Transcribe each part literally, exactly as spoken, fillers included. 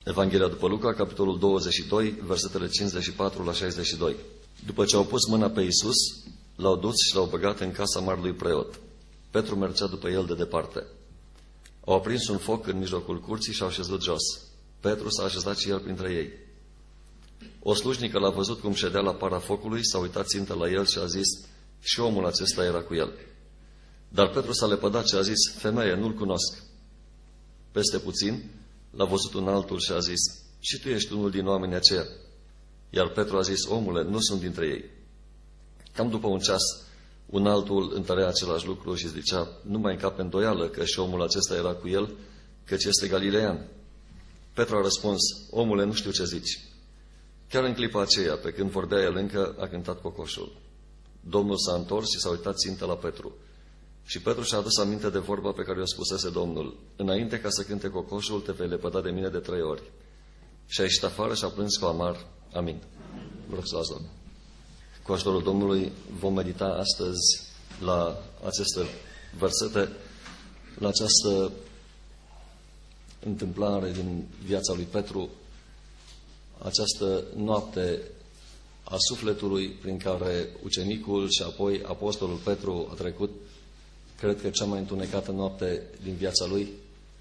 Evanghelia după Luca, capitolul douăzeci și doi, versetele cincizeci și patru la șaizeci și doi. După ce au pus mâna pe Iisus, l-au dus și l-au băgat în casa marelui preot. Petru mergea după el de departe. Au aprins un foc în mijlocul curții și au șezut jos. Petru s-a așezat și el printre ei. O slujnică l-a văzut cum ședea la para focului, s-a uitat țintă la el și a zis: și omul acesta era cu el. Dar Petru s-a lepădat și a zis: femeie, nu-l cunosc. Peste puțin l-a văzut un altul și a zis: și tu ești unul din oamenii aceia. Iar Petru a zis: omule, nu sunt dintre ei. Cam după un ceas, un altul întărea același lucru și zicea: nu mai încape îndoială că și omul acesta era cu el, căci este galilean. Petru a răspuns: omule, nu știu ce zici. Chiar în clipa aceea, pe când vorbea el încă, a cântat cocoșul. Domnul s-a întors și s-a uitat țintă la Petru. Și Petru și-a adus aminte de vorba pe care i-o spusese Domnul: înainte ca să cânte cocoșul, te vei lepăda de mine de trei ori. Și a ieșit afară și a plâns cu amar. Amin. Vă rog să luați loc. Cu ajutorul Domnului vom medita astăzi la aceste versete, la această întâmplare din viața lui Petru, această noapte a sufletului prin care ucenicul și apoi apostolul Petru a trecut, cred că cea mai întunecată noapte din viața lui,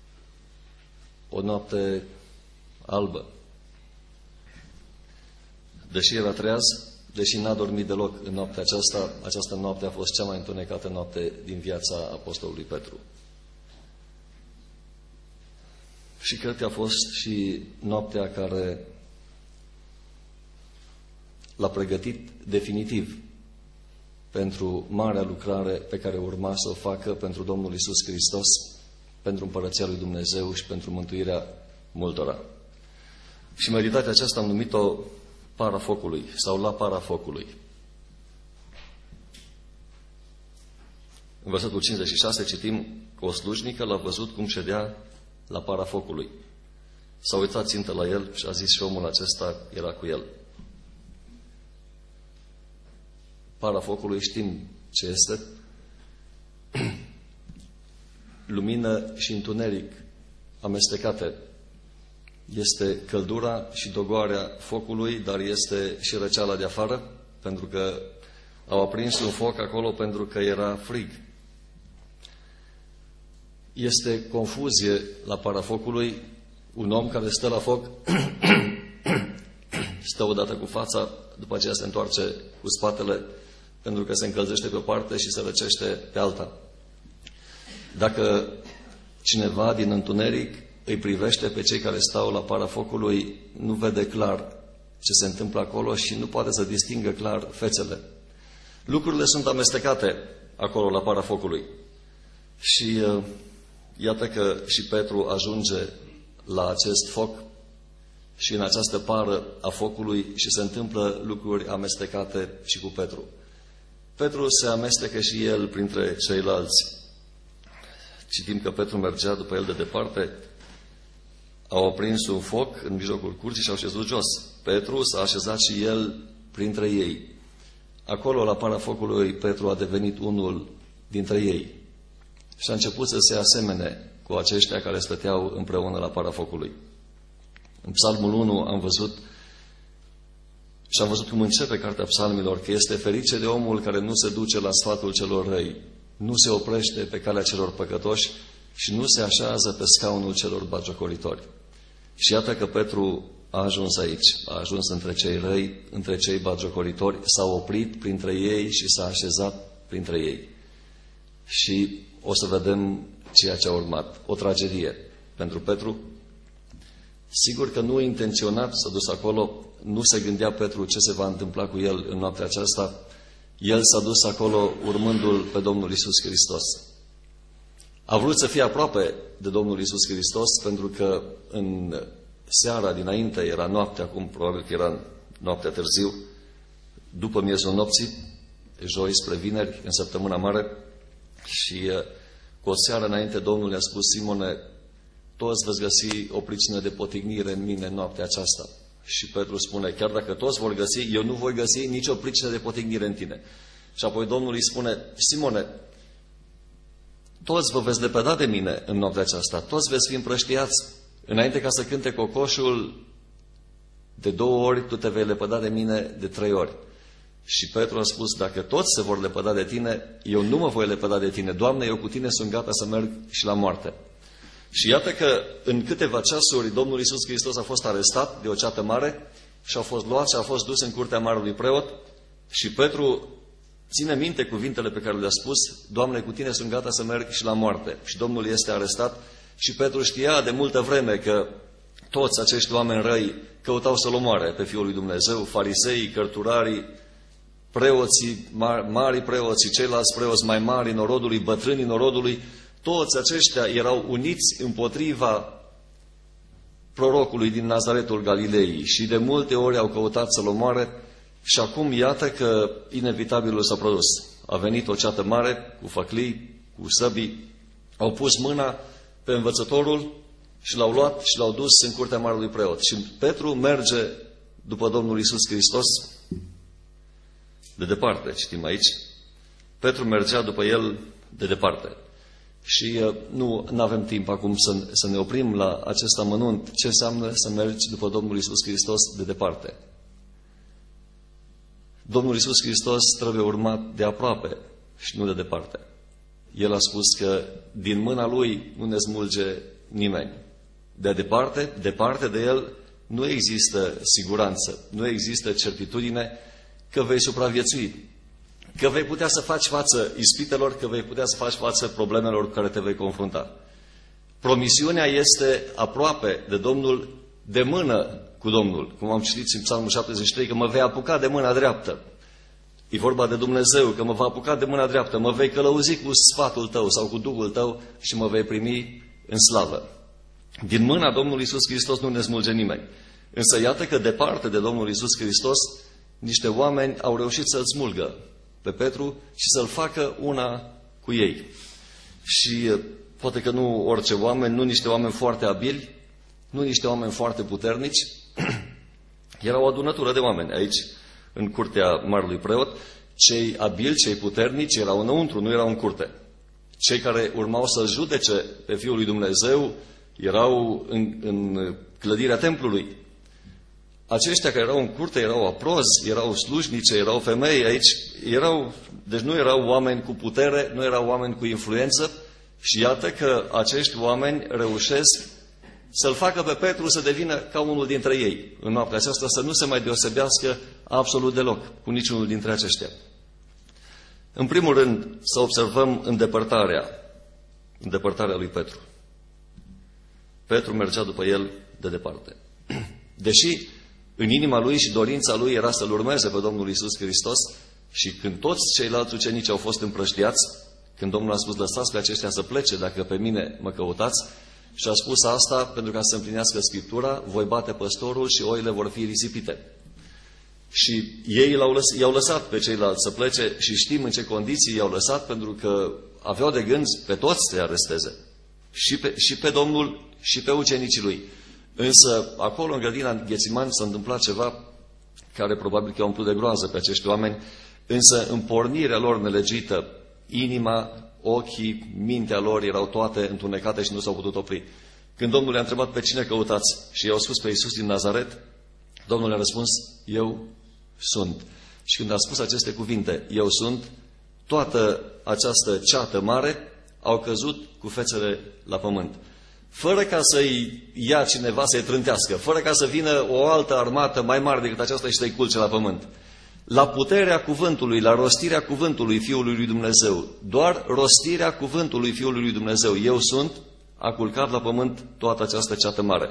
o noapte albă. Deși era treaz, deși n-a dormit deloc în noaptea aceasta, această noapte a fost cea mai întunecată noapte din viața apostolului Petru. Și cred că a fost și noaptea care l-a pregătit definitiv pentru marea lucrare pe care urma să o facă pentru Domnul Iisus Hristos, pentru Împărăția lui Dumnezeu și pentru mântuirea multora. Și meditația aceasta am numit-o para focului sau la para focului. În versetul cincizeci și șase citim că o slujnică l-a văzut cum ședea la para focului. S-a uitat țintă la el și a zis: și omul acesta era cu el. Para focului știm ce este. Lumină și întuneric amestecate. Este căldura și dogoarea focului, dar este și răceala de afară, pentru că au aprins un foc acolo pentru că era frig. Este confuzie la para focului. Un om care stă la foc stă odată cu fața, după aceea se întoarce cu spatele, pentru că se încălzește pe o parte și se răcește pe alta. Dacă cineva din întuneric îi privește pe cei care stau la para focului, nu vede clar ce se întâmplă acolo și nu poate să distingă clar fețele. Lucrurile sunt amestecate acolo la para focului. Și uh, iată că și Petru ajunge la acest foc și în această pară a focului și se întâmplă lucruri amestecate și cu Petru. Petru se amestecă și el printre ceilalți. Citim că Petru mergea după el de departe, au aprins un foc în mijlocul curții și au șezut jos. Petru s-a așezat și el printre ei. Acolo, la para focului, Petru a devenit unul dintre ei și a început să se asemene cu aceștia care stăteau împreună la para focului. În Psalmul unu am văzut și am văzut cum începe cartea Psalmilor, că este ferice de omul care nu se duce la sfatul celor răi, nu se oprește pe calea celor păcătoși și nu se așează pe scaunul celor batjocoritori. Și iată că Petru a ajuns aici, a ajuns între cei răi, între cei batjocoritori, s-a oprit printre ei și s-a așezat printre ei. Și o să vedem ceea ce a urmat. O tragedie pentru Petru. Sigur că nu intenționat s-a dus acolo, nu se gândea Petru ce se va întâmpla cu el în noaptea aceasta. El s-a dus acolo urmându-L pe Domnul Iisus Hristos. A vrut să fie aproape de Domnul Iisus Hristos, pentru că în seara dinainte era noapte, acum probabil că era noaptea târziu, după miezul nopții, joi spre vineri, în săptămâna mare, și cu o seară înainte Domnul i-a spus: Simone, toți veți găsi o pricină de potignire în mine în noaptea aceasta. Și Petru spune: chiar dacă toți vor găsi, eu nu voi găsi nicio pricină de potignire în tine. Și apoi Domnul îi spune: Simone, toți vă veți lepăda de mine în noaptea aceasta, toți veți fi împrăștiați înainte ca să cânte cocoșul, de două ori tu te vei lepăda de mine de trei ori. Și Petru a spus, dacă toți se vor lepăda de tine, eu nu mă voi lepăda de tine. Doamne, eu cu tine sunt gata să merg și la moarte. Și iată că în câteva ceasuri Domnul Iisus Hristos a fost arestat de o ceată mare și a fost luat și a fost dus în curtea marelui preot și Petru ține minte cuvintele pe care le-a spus, Doamne, cu tine sunt gata să merg și la moarte. Și Domnul este arestat și Petru știa de multă vreme că toți acești oameni răi căutau să-L omoare pe Fiul lui Dumnezeu, fariseii, cărturarii, preoții, mari, mari preoții, ceilalți preoți mai mari, norodului, bătrânii norodului, toți aceștia erau uniți împotriva prorocului din Nazaretul Galilei și de multe ori au căutat să-L omoare și acum iată că inevitabilul s-a produs. A venit o ceată mare cu făclii, cu săbii, au pus mâna pe învățătorul și l-au luat și l-au dus în curtea marelui preot. Și Petru merge după Domnul Iisus Hristos de departe, citim aici. Petru mergea după el de departe. Și uh, nu avem timp acum să, să ne oprim la acest amănunt. Ce înseamnă să mergi după Domnul Iisus Hristos de departe? Domnul Iisus Hristos trebuie urmat de aproape și nu de departe. El a spus că din mâna Lui nu ne smulge nimeni. De departe, departe de El, nu există siguranță, nu există certitudine că vei supraviețui, că vei putea să faci față ispitelor, că vei putea să faci față problemelor cu care te vei confrunta. Promisiunea este aproape de Domnul, de mână cu Domnul. Cum am citit în Psalmul șaptezeci și trei, că mă vei apuca de mâna dreaptă. E vorba de Dumnezeu, că mă va apuca de mâna dreaptă, mă vei călăuzi cu sfatul tău sau cu Duhul tău și mă vei primi în slavă. Din mâna Domnului Iisus Hristos nu ne smulge nimeni. Însă iată că departe de Domnul Iisus Hristos, niște oameni au reușit să-l smulgă pe Petru și să-l facă una cu ei. Și poate că nu orice oameni, nu niște oameni foarte abili, nu niște oameni foarte puternici. Era o adunătură de oameni aici, în curtea marelui preot. Cei abili, cei puternici erau înăuntru, nu erau în curte. Cei care urmau să judece pe Fiul lui Dumnezeu erau în, în clădirea templului. Aceștia care erau în curte erau aprozi, erau slujnice, erau femei aici, erau, deci nu erau oameni cu putere, nu erau oameni cu influență și iată că acești oameni reușesc să-l facă pe Petru să devină ca unul dintre ei. În noaptea aceasta să nu se mai deosebească absolut deloc cu niciunul dintre aceștia. În primul rând să observăm îndepărtarea, îndepărtarea lui Petru. Petru mergea după el de departe. Deși în inima lui și dorința lui era să-L urmeze pe Domnul Iisus Hristos și când toți ceilalți ucenici au fost împrăștiați, când Domnul a spus, lăsați pe aceștia să plece dacă pe mine mă căutați, și a spus asta pentru ca să împlinească Scriptura, voi bate păstorul și oile vor fi risipite. Și ei l-au lăs- i-au lăsat pe ceilalți să plece și știm în ce condiții i-au lăsat, pentru că aveau de gând pe toți să-i aresteze. Și pe, și pe Domnul și pe ucenicii lui. Însă, acolo, în grădina Ghețimani, s-a întâmplat ceva care probabil că i-a umplut de groază pe acești oameni, însă în pornirea lor nelegită, inima, ochii, mintea lor erau toate întunecate și nu s-au putut opri. Când Domnul le-a întrebat pe cine căutați și i-au spus pe Iisus din Nazaret, Domnul le-a răspuns, eu sunt. Și când a spus aceste cuvinte, eu sunt, toată această ceată mare au căzut cu fețele la pământ. Fără ca să-i ia cineva să-i trântească, fără ca să vină o altă armată mai mare decât aceasta și să-i culce la pământ. La puterea cuvântului, la rostirea cuvântului Fiului lui Dumnezeu, doar rostirea cuvântului Fiului lui Dumnezeu, eu sunt, a culcat la pământ toată această ceată mare.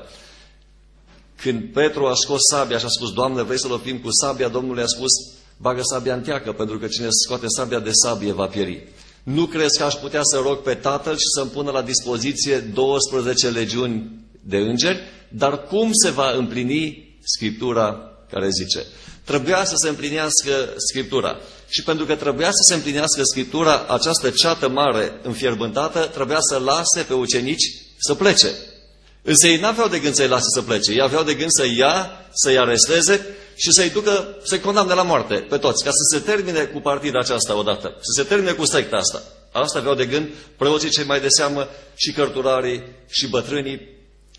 Când Petru a scos sabia și a spus, Doamne, vrei să-l oprim cu sabia, Domnul i-a spus, bagă sabia în teacă, pentru că cine scoate sabia de sabie va pieri. Nu crezi că aș putea să rog pe Tatăl și să-mi pună la dispoziție douăsprezece legiuni de îngeri? Dar cum se va împlini Scriptura care zice? Trebuia să se împlinească Scriptura. Și pentru că trebuia să se împlinească Scriptura, această ceată mare înfierbântată trebuia să lase pe ucenici să plece. Însă ei n-aveau de gând să-i lase să plece. Ei aveau de gând să-i ia, să-i aresteze și să-i ducă, să-i condamne la moarte pe toți, ca să se termine cu partida aceasta odată, să se termine cu secta asta. Asta aveau de gând preoții cei mai de seamă și cărturarii și bătrânii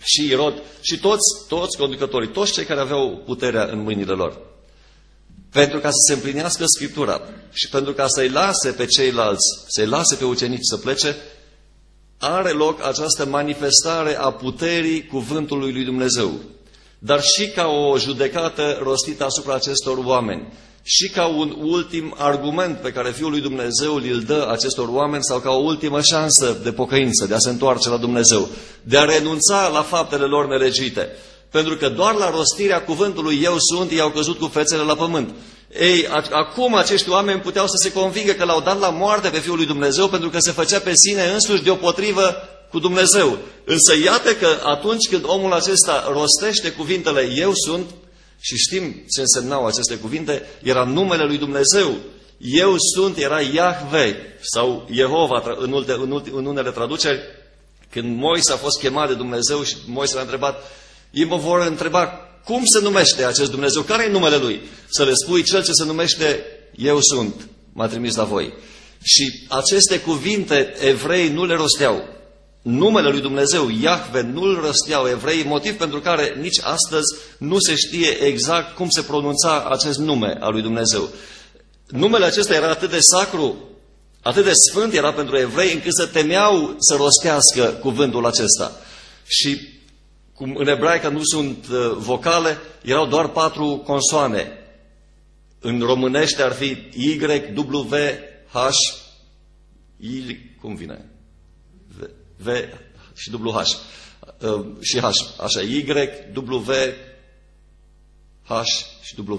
și Irod și toți, toți conducătorii, toți cei care aveau puterea în mâinile lor. Pentru ca să se împlinească Scriptura și pentru ca să-i lase pe ceilalți, să-i lase pe ucenici să plece, are loc această manifestare a puterii cuvântului lui Dumnezeu. Dar și ca o judecată rostită asupra acestor oameni, și ca un ultim argument pe care Fiul lui Dumnezeu îl dă acestor oameni sau ca o ultimă șansă de pocăință, de a se întoarce la Dumnezeu, de a renunța la faptele lor nelegiuite. Pentru că doar la rostirea cuvântului Eu sunt, ei au căzut cu fețele la pământ. Ei, acum acești oameni puteau să se convingă că l-au dat la moarte pe Fiul lui Dumnezeu pentru că se făcea pe sine însuși deopotrivă cu Dumnezeu. Însă iată că atunci când omul acesta rostește cuvintele Eu sunt, și știm ce însemnau aceste cuvinte, era numele lui Dumnezeu. Eu sunt, era Iahve sau Jehova în, ulte, în, ulte, în unele traduceri. Când Moise a fost chemat de Dumnezeu și Moise l-a întrebat, ei mă vor întreba cum se numește acest Dumnezeu, care e numele lui? Să le spui, cel ce se numește Eu sunt, m-a trimis la voi. Și aceste cuvinte evrei nu le rosteau. Numele lui Dumnezeu, Iahve, nu-l rosteau evrei, motiv pentru care nici astăzi nu se știe exact cum se pronunța acest nume al lui Dumnezeu. Numele acesta era atât de sacru, atât de sfânt era pentru evrei, încât se temeau să rostească cuvântul acesta. Și cum în ebraică nu sunt vocale, erau doar patru consoane. În românește ar fi Y, W, H, I, cum vine? V, v și W, H. Uh, și H. Așa, Y, W, H și W.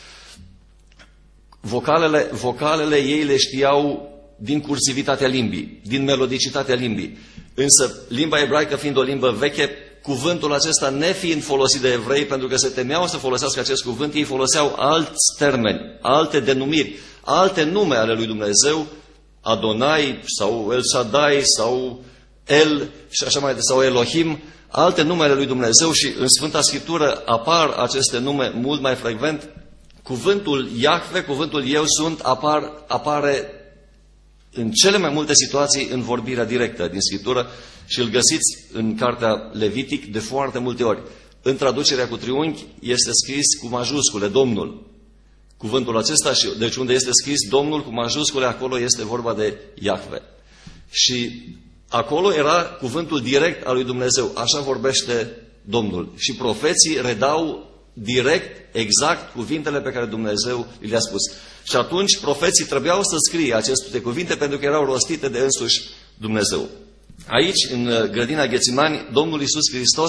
Vocalele, vocalele ei le știau din cursivitatea limbii, din melodicitatea limbii. Însă, limba ebraică fiind o limbă veche, cuvântul acesta nefiind folosit de evrei, pentru că se temeau să folosească acest cuvânt, ei foloseau alți termeni, alte denumiri, alte nume ale lui Dumnezeu, Adonai sau El Shaddai sau El și așa mai departe, sau Elohim, alte nume ale lui Dumnezeu și în Sfânta Scriptură apar aceste nume mult mai frecvent. Cuvântul Iahve, cuvântul Eu sunt, apar, apare în cele mai multe situații în vorbirea directă din Scriptură și îl găsiți în cartea Levitic de foarte multe ori. În traducerea cu triunghi este scris cu majuscule, Domnul. Cuvântul acesta, și deci unde este scris Domnul cu majuscule, acolo este vorba de Iahve. Și acolo era cuvântul direct al lui Dumnezeu. Așa vorbește Domnul. Și profeții redau direct, exact, cuvintele pe care Dumnezeu le-a spus. Și atunci profeții trebuiau să scrie aceste cuvinte pentru că erau rostite de însuși Dumnezeu. Aici, în grădina Ghețimani, Domnul Iisus Hristos,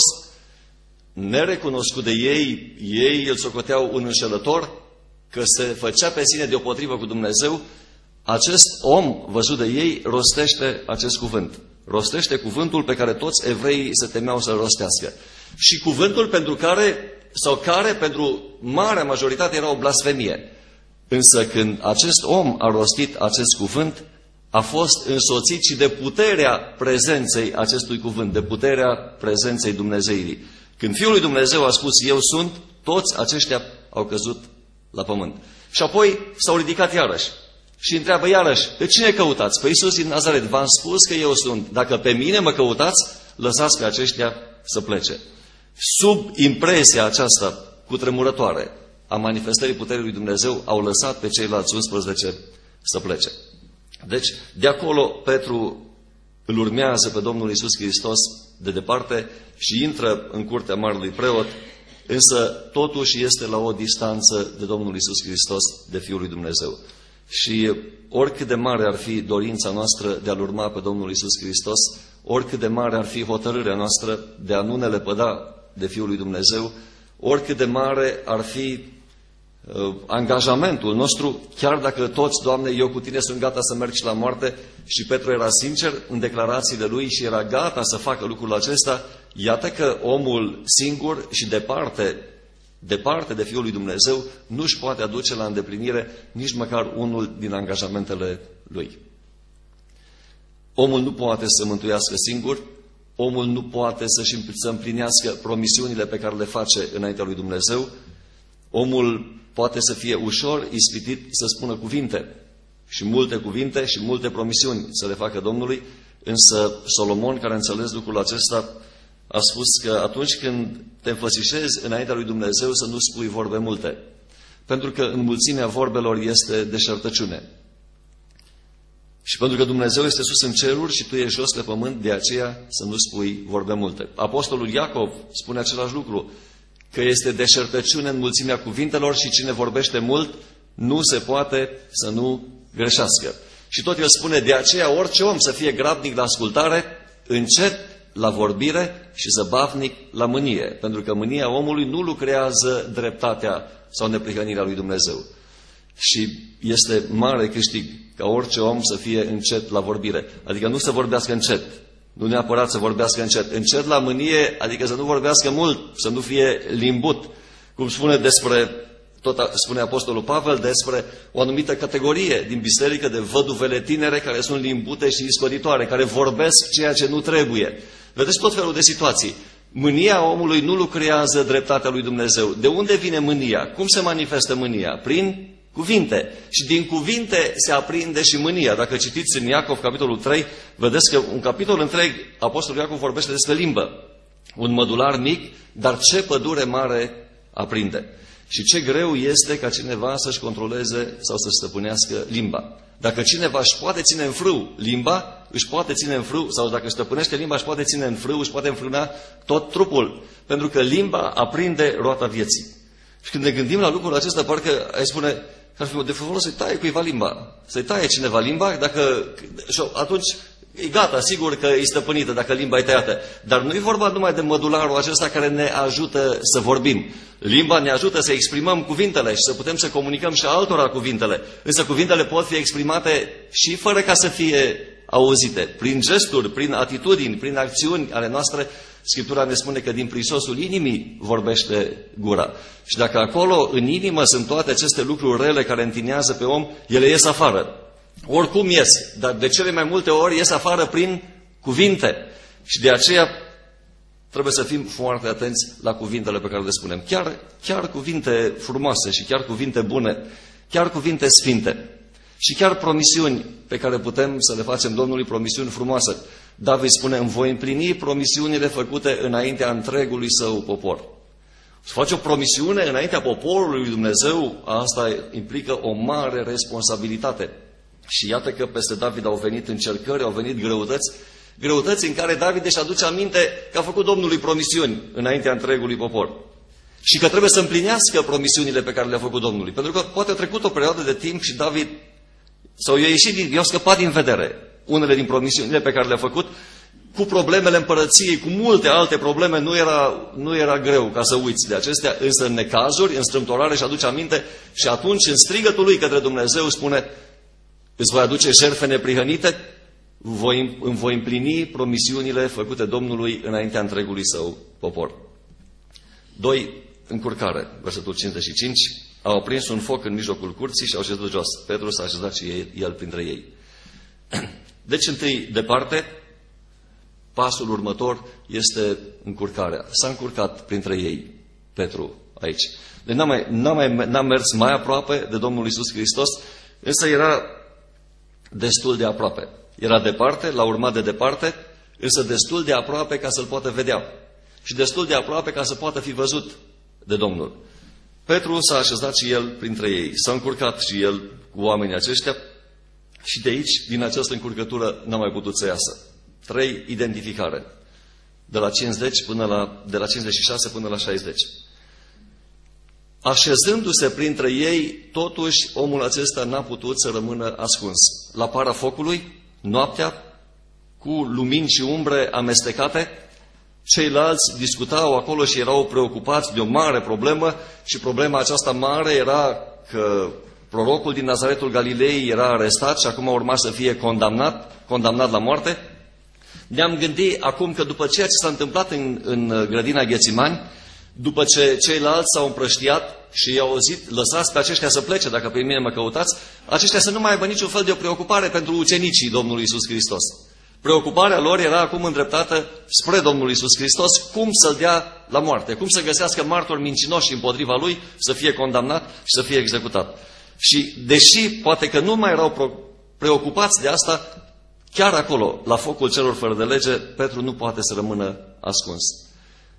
nerecunoscut de ei, ei îl socoteau un înșelător, că se făcea pe sine deopotrivă cu Dumnezeu, acest om, văzut de ei, rostește acest cuvânt. Rostește cuvântul pe care toți evreii se temeau să-l rostească. Și cuvântul pentru care, sau care pentru marea majoritate era o blasfemie. Însă când acest om a rostit acest cuvânt, a fost însoțit și de puterea prezenței acestui cuvânt, de puterea prezenței Dumnezeirii. Când Fiul lui Dumnezeu a spus Eu sunt, toți aceștia au căzut la pământ. Și apoi s-au ridicat iarăși și întreabă iarăși, pe cine căutați? Pe Iisus din Nazaret. V-am spus că eu sunt. Dacă pe mine mă căutați, lăsați pe aceștia să plece. Sub impresia aceasta cutremurătoare a manifestării puterii lui Dumnezeu, au lăsat pe ceilalți unsprezece să plece. Deci, de acolo, Petru îl urmează pe Domnul Iisus Hristos de departe și intră în curtea marelui preot, însă totuși este la o distanță de Domnul Iisus Hristos, de Fiul lui Dumnezeu. Și oricât de mare ar fi dorința noastră de a-L urma pe Domnul Iisus Hristos, oricât de mare ar fi hotărârea noastră de a nu ne lepăda de Fiul lui Dumnezeu, oricât de mare ar fi uh, angajamentul nostru, chiar dacă toți, Doamne, eu cu Tine sunt gata să merg și la moarte, și Petru era sincer în declarațiile lui și era gata să facă lucrul acesta, iată că omul singur și departe, departe de Fiul lui Dumnezeu, nu își poate aduce la îndeplinire nici măcar unul din angajamentele lui. Omul nu poate să mântuiască singur, omul nu poate să-și să împlinească promisiunile pe care le face înaintea lui Dumnezeu, omul poate să fie ușor ispitit să spună cuvinte și multe cuvinte și multe promisiuni să le facă Domnului, însă Solomon, care a înțeles lucrul acesta, a spus că atunci când te înfățișezi înaintea lui Dumnezeu să nu spui vorbe multe. Pentru că înmulțimea vorbelor este deșertăciune. Și pentru că Dumnezeu este sus în ceruri și tu ești jos pe pământ, de aceea să nu spui vorbe multe. Apostolul Iacov spune același lucru, că este deșertăciune în mulțimea cuvintelor și cine vorbește mult nu se poate să nu greșească. Și tot el spune, de aceea orice om să fie grabnic la ascultare, încet la vorbire și zăbavnic la mânie. Pentru că mânia omului nu lucrează dreptatea sau neprihănirea lui Dumnezeu. Și este mare câștig ca orice om să fie încet la vorbire. Adică nu să vorbească încet, nu neapărat să vorbească încet. Încet la mânie, adică să nu vorbească mult, să nu fie limbut. Cum spune despre, tot spune Apostolul Pavel, despre o anumită categorie din biserică de văduvele tinere care sunt limbute și iscoditoare, care vorbesc ceea ce nu trebuie. Vedeți tot felul de situații. Mânia omului nu lucrează dreptatea lui Dumnezeu. De unde vine mânia? Cum se manifestă mânia? Prin cuvinte. Și din cuvinte se aprinde și mânia. Dacă citiți în Iacov, capitolul trei, vedeți că un capitol întreg, Apostolul Iacov vorbește despre limbă. Un mădular mic, dar ce pădure mare aprinde. Și ce greu este ca cineva să-și controleze sau să stăpânească limba. Dacă cineva își poate ține în frâu limba, își poate ține în frâu, sau dacă își stăpânește limba, își poate ține în frâu, își poate înfrâna tot trupul. Pentru că limba aprinde roata vieții. Și când ne gândim la lucrul acesta, parcă ai spune că ar fi de folos să-i taie cuiva limba. Să-i taie cineva limba, dacă, și atunci e gata, sigur că e stăpânită dacă limba e tăiată. Dar nu e vorba numai de mădularul acesta care ne ajută să vorbim. Limba ne ajută să exprimăm cuvintele și să putem să comunicăm și altora cuvintele. Însă cuvintele pot fi exprimate și fără ca să fie auzite. Prin gesturi, prin atitudini, prin acțiuni ale noastre. Scriptura ne spune că din prisosul inimii vorbește gura. Și dacă acolo, în inimă, sunt toate aceste lucruri rele care întinează pe om, ele ies afară. Oricum ies, dar de cele mai multe ori ies afară prin cuvinte. Și de aceea trebuie să fim foarte atenți la cuvintele pe care le spunem. Chiar, chiar cuvinte frumoase și chiar cuvinte bune, chiar cuvinte sfinte. Și chiar promisiuni pe care putem să le facem Domnului, promisiuni frumoase. David spune, îmi voi împlini promisiunile făcute înaintea întregului său popor. Să faci o promisiune înaintea poporului lui Dumnezeu, asta implică o mare responsabilitate. Și iată că peste David au venit încercări, au venit greutăți, greutăți în care David își aduce aminte că a făcut Domnului promisiuni înaintea întregului popor. Și că trebuie să împlinească promisiunile pe care le-a făcut Domnului. Pentru că poate a trecut o perioadă de timp și David, sau i-a ieșit, i-a scăpat din vedere unele din promisiunile pe care le-a făcut, cu problemele împărăției, cu multe alte probleme, nu era, nu era greu ca să uiți de acestea, însă în necazuri, în strâmtorare și aduce aminte și atunci în strigătul lui către Dumnezeu spune, îți voi aduce jertfe neprihănite, voi, îmi voi împlini promisiunile făcute Domnului înaintea întregului său popor. Doi, încurcare, versetul cincizeci și cinci, au aprins un foc în mijlocul curții și au șezut jos. Petru s-a așezat și el printre ei. Deci, întâi, departe, pasul următor este încurcarea. S-a încurcat printre ei Petru aici. Deci n-a, mai, n-a, mai, n-a mers mai aproape de Domnul Iisus Hristos, însă era destul de aproape. Era departe, l-a urmat de departe, însă destul de aproape ca să-l poată vedea. Și destul de aproape ca să poată fi văzut de Domnul. Petru s-a așezat și el printre ei. S-a încurcat și el cu oamenii aceștia și de aici, din această încurcătură, n-a mai putut să iasă. Trei, identificare. De la cincizeci, până la, de la cincizeci și șase până la șaizeci. Așezându-se printre ei, totuși omul acesta n-a putut să rămână ascuns. La para focului, noaptea, cu lumini și umbre amestecate, ceilalți discutau acolo și erau preocupați de o mare problemă și problema aceasta mare era că prorocul din Nazaretul Galilei era arestat și acum urma să fie condamnat, condamnat la moarte. Ne-am gândit acum că după ceea ce s-a întâmplat în, în grădina Ghețimani, după ce ceilalți s-au împrăștiat și i-au auzit, lăsați pe aceștia să plece, dacă pe mine mă căutați, aceștia să nu mai aibă niciun fel de o preocupare pentru ucenicii Domnului Iisus Hristos. Preocuparea lor era acum îndreptată spre Domnul Iisus Hristos, cum să-l dea la moarte, cum să găsească martori mincinoși împotriva lui, să fie condamnat și să fie executat. Și deși poate că nu mai erau preocupați de asta, chiar acolo, la focul celor fără de lege, Petru nu poate să rămână ascuns.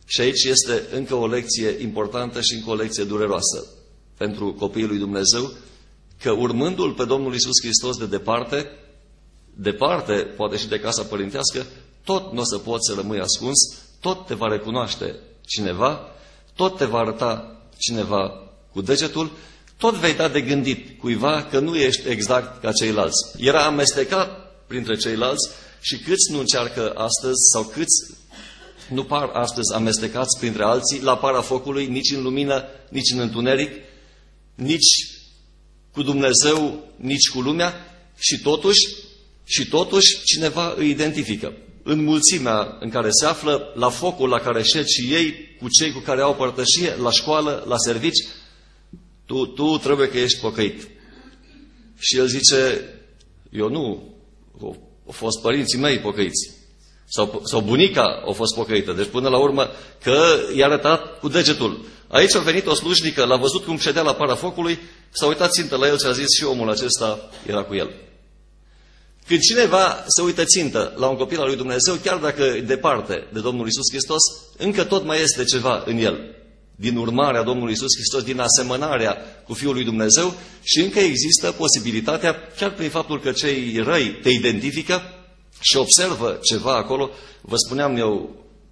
Și aici este încă o lecție importantă și încă o lecție dureroasă pentru copiii lui Dumnezeu, că urmându-L pe Domnul Iisus Hristos de departe, departe, poate și de casa părintească, tot nu o să poți să rămâi ascuns, tot te va recunoaște cineva, tot te va arăta cineva cu degetul, tot vei da de gândit cuiva că nu ești exact ca ceilalți. Era amestecat printre ceilalți și câți nu încearcă astăzi sau câți nu par astăzi amestecați printre alții la para focului, nici în lumină, nici în întuneric, nici cu Dumnezeu, nici cu lumea și totuși, și totuși cineva îi identifică. În mulțimea în care se află, la focul la care șed și ei, cu cei cu care au părtășie, la școală, la servici, tu, tu trebuie că ești pocăit. Și el zice, eu nu, au fost părinții mei pocăiți. Sau, sau bunica a fost pocăită. Deci până la urmă că i-a arătat cu degetul. Aici a venit o slujnică, l-a văzut cum ședea la para focului, s-a uitat țintă la el și a zis și omul acesta era cu el. Când cineva se uită țintă la un copil al lui Dumnezeu, chiar dacă e departe de Domnul Iisus Hristos, încă tot mai este ceva în el. Din urmarea Domnului Iisus Hristos, din asemănarea cu Fiul lui Dumnezeu și încă există posibilitatea, chiar prin faptul că cei răi te identifică și observă ceva acolo. Vă spuneam eu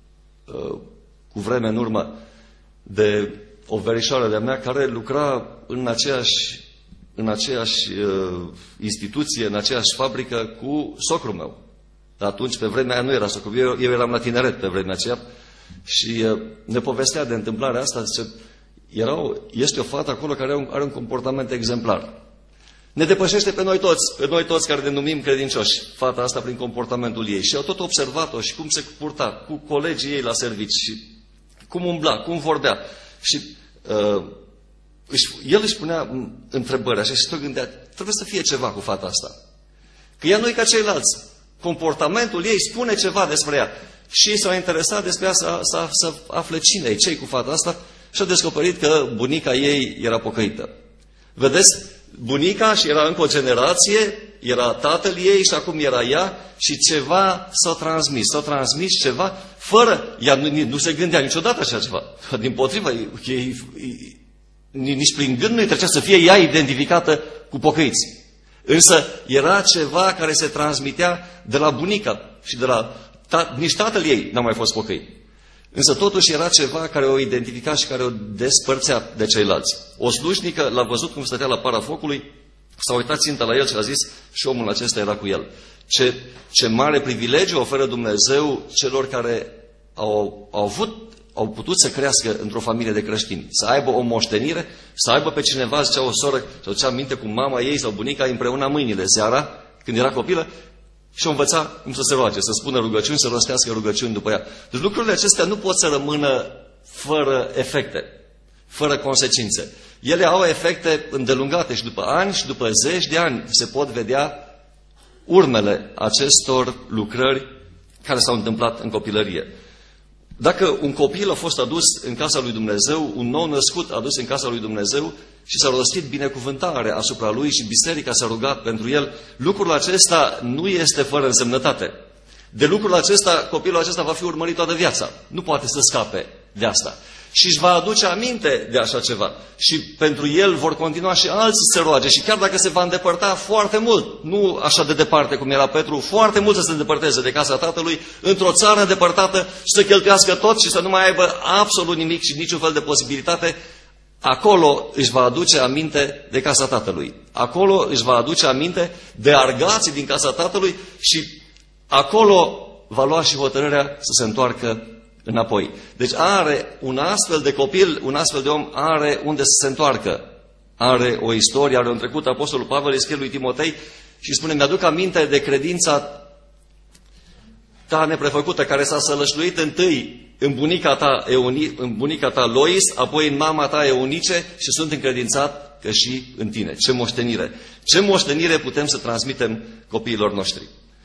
cu vreme în urmă de o verișoară de-a mea care lucra în aceeași, în aceeași uh, instituție, în aceeași fabrică cu socrul meu. Atunci, pe vremea aia, nu era socrul meu, eu, eu eram la tineret pe vremea aceea și uh, ne povestea de întâmplarea asta. Zice, era o, este o fată acolo care are un, are un comportament exemplar. Ne depășește pe noi toți, pe noi toți care ne numim credincioși, fata asta prin comportamentul ei. Și au tot observat-o și cum se purta cu colegii ei la servici și cum umbla, cum vorbea. Și uh, își, el își punea întrebări așa și tot gândea, trebuie să fie ceva cu fata asta. Că ea nu e ca ceilalți. Comportamentul ei spune ceva despre ea. Și ei s-au interesat despre ea să, să, să afle cine e, ce-i cu fata asta și au descoperit că bunica ei era pocăită. Vedeți? Bunica și era încă o generație, era tatăl ei și acum era ea și ceva s-a transmis. S-a transmis ceva fără, ea nu, nu se gândea niciodată așa ceva. Dimpotrivă, ei, nici prin gând nu-i trecea să fie ea identificată cu pocăiți. Însă era ceva care se transmitea de la bunica și de la ta, nici tatăl ei n-a mai fost pocăit. Însă totuși era ceva care o identifica și care o despărțea de ceilalți. O slujnică l-a văzut cum stătea la para focului, s-a uitat țintă la el și a zis și omul acesta era cu el. Ce, ce mare privilegiu oferă Dumnezeu celor care au, au, avut, au putut să crească într-o familie de creștini. Să aibă o moștenire, să aibă pe cineva, zicea o soră, să ducea aminte cu mama ei sau bunica împreună mâinile seara, când era copilă, și o învăța cum să se roage, să spună rugăciuni, să rostească rugăciuni după ea. Deci lucrurile acestea nu pot să rămână fără efecte, fără consecințe. Ele au efecte îndelungate și după ani și după zeci de ani se pot vedea urmele acestor lucrări care s-au întâmplat în copilărie. Dacă un copil a fost adus în casa lui Dumnezeu, un nou născut adus în casa lui Dumnezeu și s-a rostit binecuvântare asupra lui și biserica s-a rugat pentru el, lucrul acesta nu este fără însemnătate. De lucrul acesta, copilul acesta va fi urmărit toată viața. Nu poate să scape de asta. Și își va aduce aminte de așa ceva. Și pentru el vor continua și alții să se roage. Și chiar dacă se va îndepărta foarte mult, nu așa de departe cum era Petru, foarte mult să se îndepărteze de casa tatălui, într-o țară îndepărtată și să cheltuiască tot și să nu mai aibă absolut nimic și niciun fel de posibilitate, acolo își va aduce aminte de casa tatălui. Acolo își va aduce aminte de argații din casa tatălui și acolo va lua și hotărârea să se întoarcă înapoi. Deci are un astfel de copil, un astfel de om are unde să se întoarcă. Are o istorie, are un trecut. Apostolul Pavel îi scrie lui Timotei și spune, mi-aduc aminte de credința ta neprefăcută, care s-a sălășluit întâi în bunica ta, Euni, în bunica ta Lois, apoi în mama ta Eunice și sunt încredințat că și în tine. Ce moștenire! Ce moștenire putem să transmitem copiilor noștri!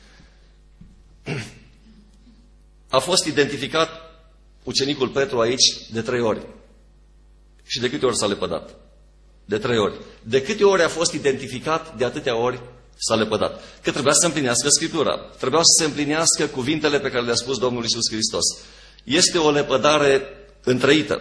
A fost identificat ucenicul Petru aici de trei ori. Și de câte ori s-a lepădat? De trei ori. De câte ori a fost identificat, de atâtea ori s-a lepădat. Că trebuia să se împlinească Scriptura. Trebuia să se împlinească cuvintele pe care le-a spus Domnul Iisus Hristos. Este o lepădare întrăită.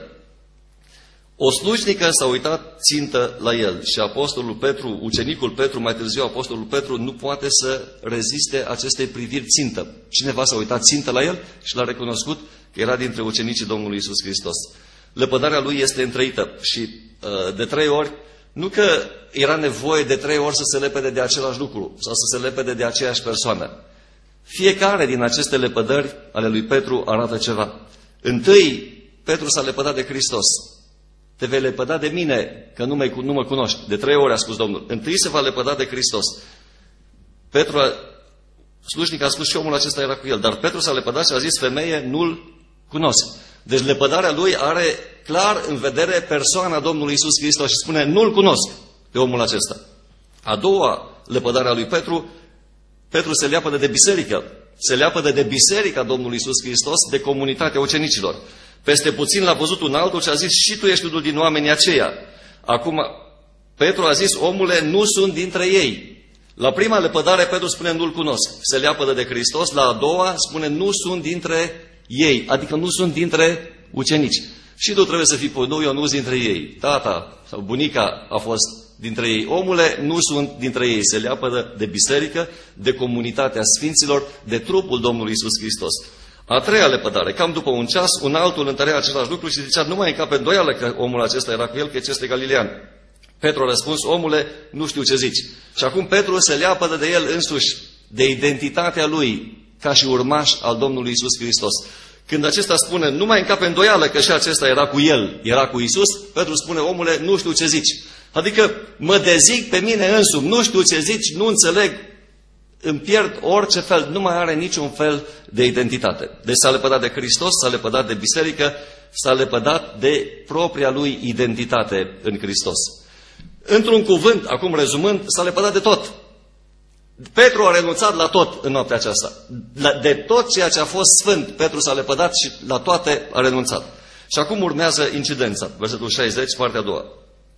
O slujnică s-a uitat țintă la el și apostolul Petru, ucenicul Petru, mai târziu apostolul Petru, nu poate să reziste acestei priviri țintă. Cineva s-a uitat țintă la el și l-a recunoscut că era dintre ucenicii Domnului Iisus Hristos. Lepădarea lui este întrăită și de trei ori, nu că era nevoie de trei ori să se lepede de același lucru sau să se lepede de aceeași persoană. Fiecare din aceste lepădări ale lui Petru arată ceva. Întâi, Petru s-a lepădat de Hristos. Te vei lepăda de mine, că nu, nu mă cunoști. De trei ori a spus Domnul. Întâi se va lepăda de Hristos. Petru, a, slujnic a spus și omul acesta era cu el, dar Petru s-a lepădat și a zis, femeie, nu-l cunosc. Deci lepădarea lui are clar în vedere persoana Domnului Iisus Hristos și spune, nu-l cunosc pe omul acesta. A doua lepădare a lui Petru, Petru se leapădă de biserică. Se leapădă de biserica Domnului Iisus Hristos, de comunitatea ucenicilor. Peste puțin l-a văzut un altul și a zis, și tu ești unul din oamenii aceia. Acum, Petru a zis, omule, nu sunt dintre ei. La prima lepădare, Petru spune, nu-l cunosc. Se leapădă de Hristos. La a doua, spune, nu sunt dintre ei. Adică nu sunt dintre ucenici. Și tu trebuie să fii, păi nu, eu nu sunt dintre ei. Tata sau bunica a fost dintre ei. Omule, nu sunt dintre ei. Se leapădă de biserică, de comunitatea sfinților, de trupul Domnului Iisus Hristos. A treia lepădare, cam după un ceas, un altul întărea același lucru și zicea, nu mai încape îndoială că omul acesta era cu el, că este Galilean. Petru a răspuns, omule, nu știu ce zici. Și acum Petru se leapădă de el însuși, de identitatea lui, ca și urmaș al Domnului Iisus Hristos. Când acesta spune, nu mai încape îndoială că și acesta era cu el, era cu Iisus, Petru spune, omule, nu știu ce zici. Adică mă dezic pe mine însumi, nu știu ce zici, nu înțeleg, îmi pierd orice fel, nu mai are niciun fel de identitate. Deci s-a lepădat de Hristos, s-a lepădat de biserică, s-a lepădat de propria lui identitate în Hristos. Într-un cuvânt, acum rezumând, s-a lepădat de tot. Petru a renunțat la tot în noaptea aceasta. De tot ceea ce a fost sfânt, Petru s-a lepădat și la toate a renunțat. Și acum urmează incidența, versetul șaizeci, partea a doua.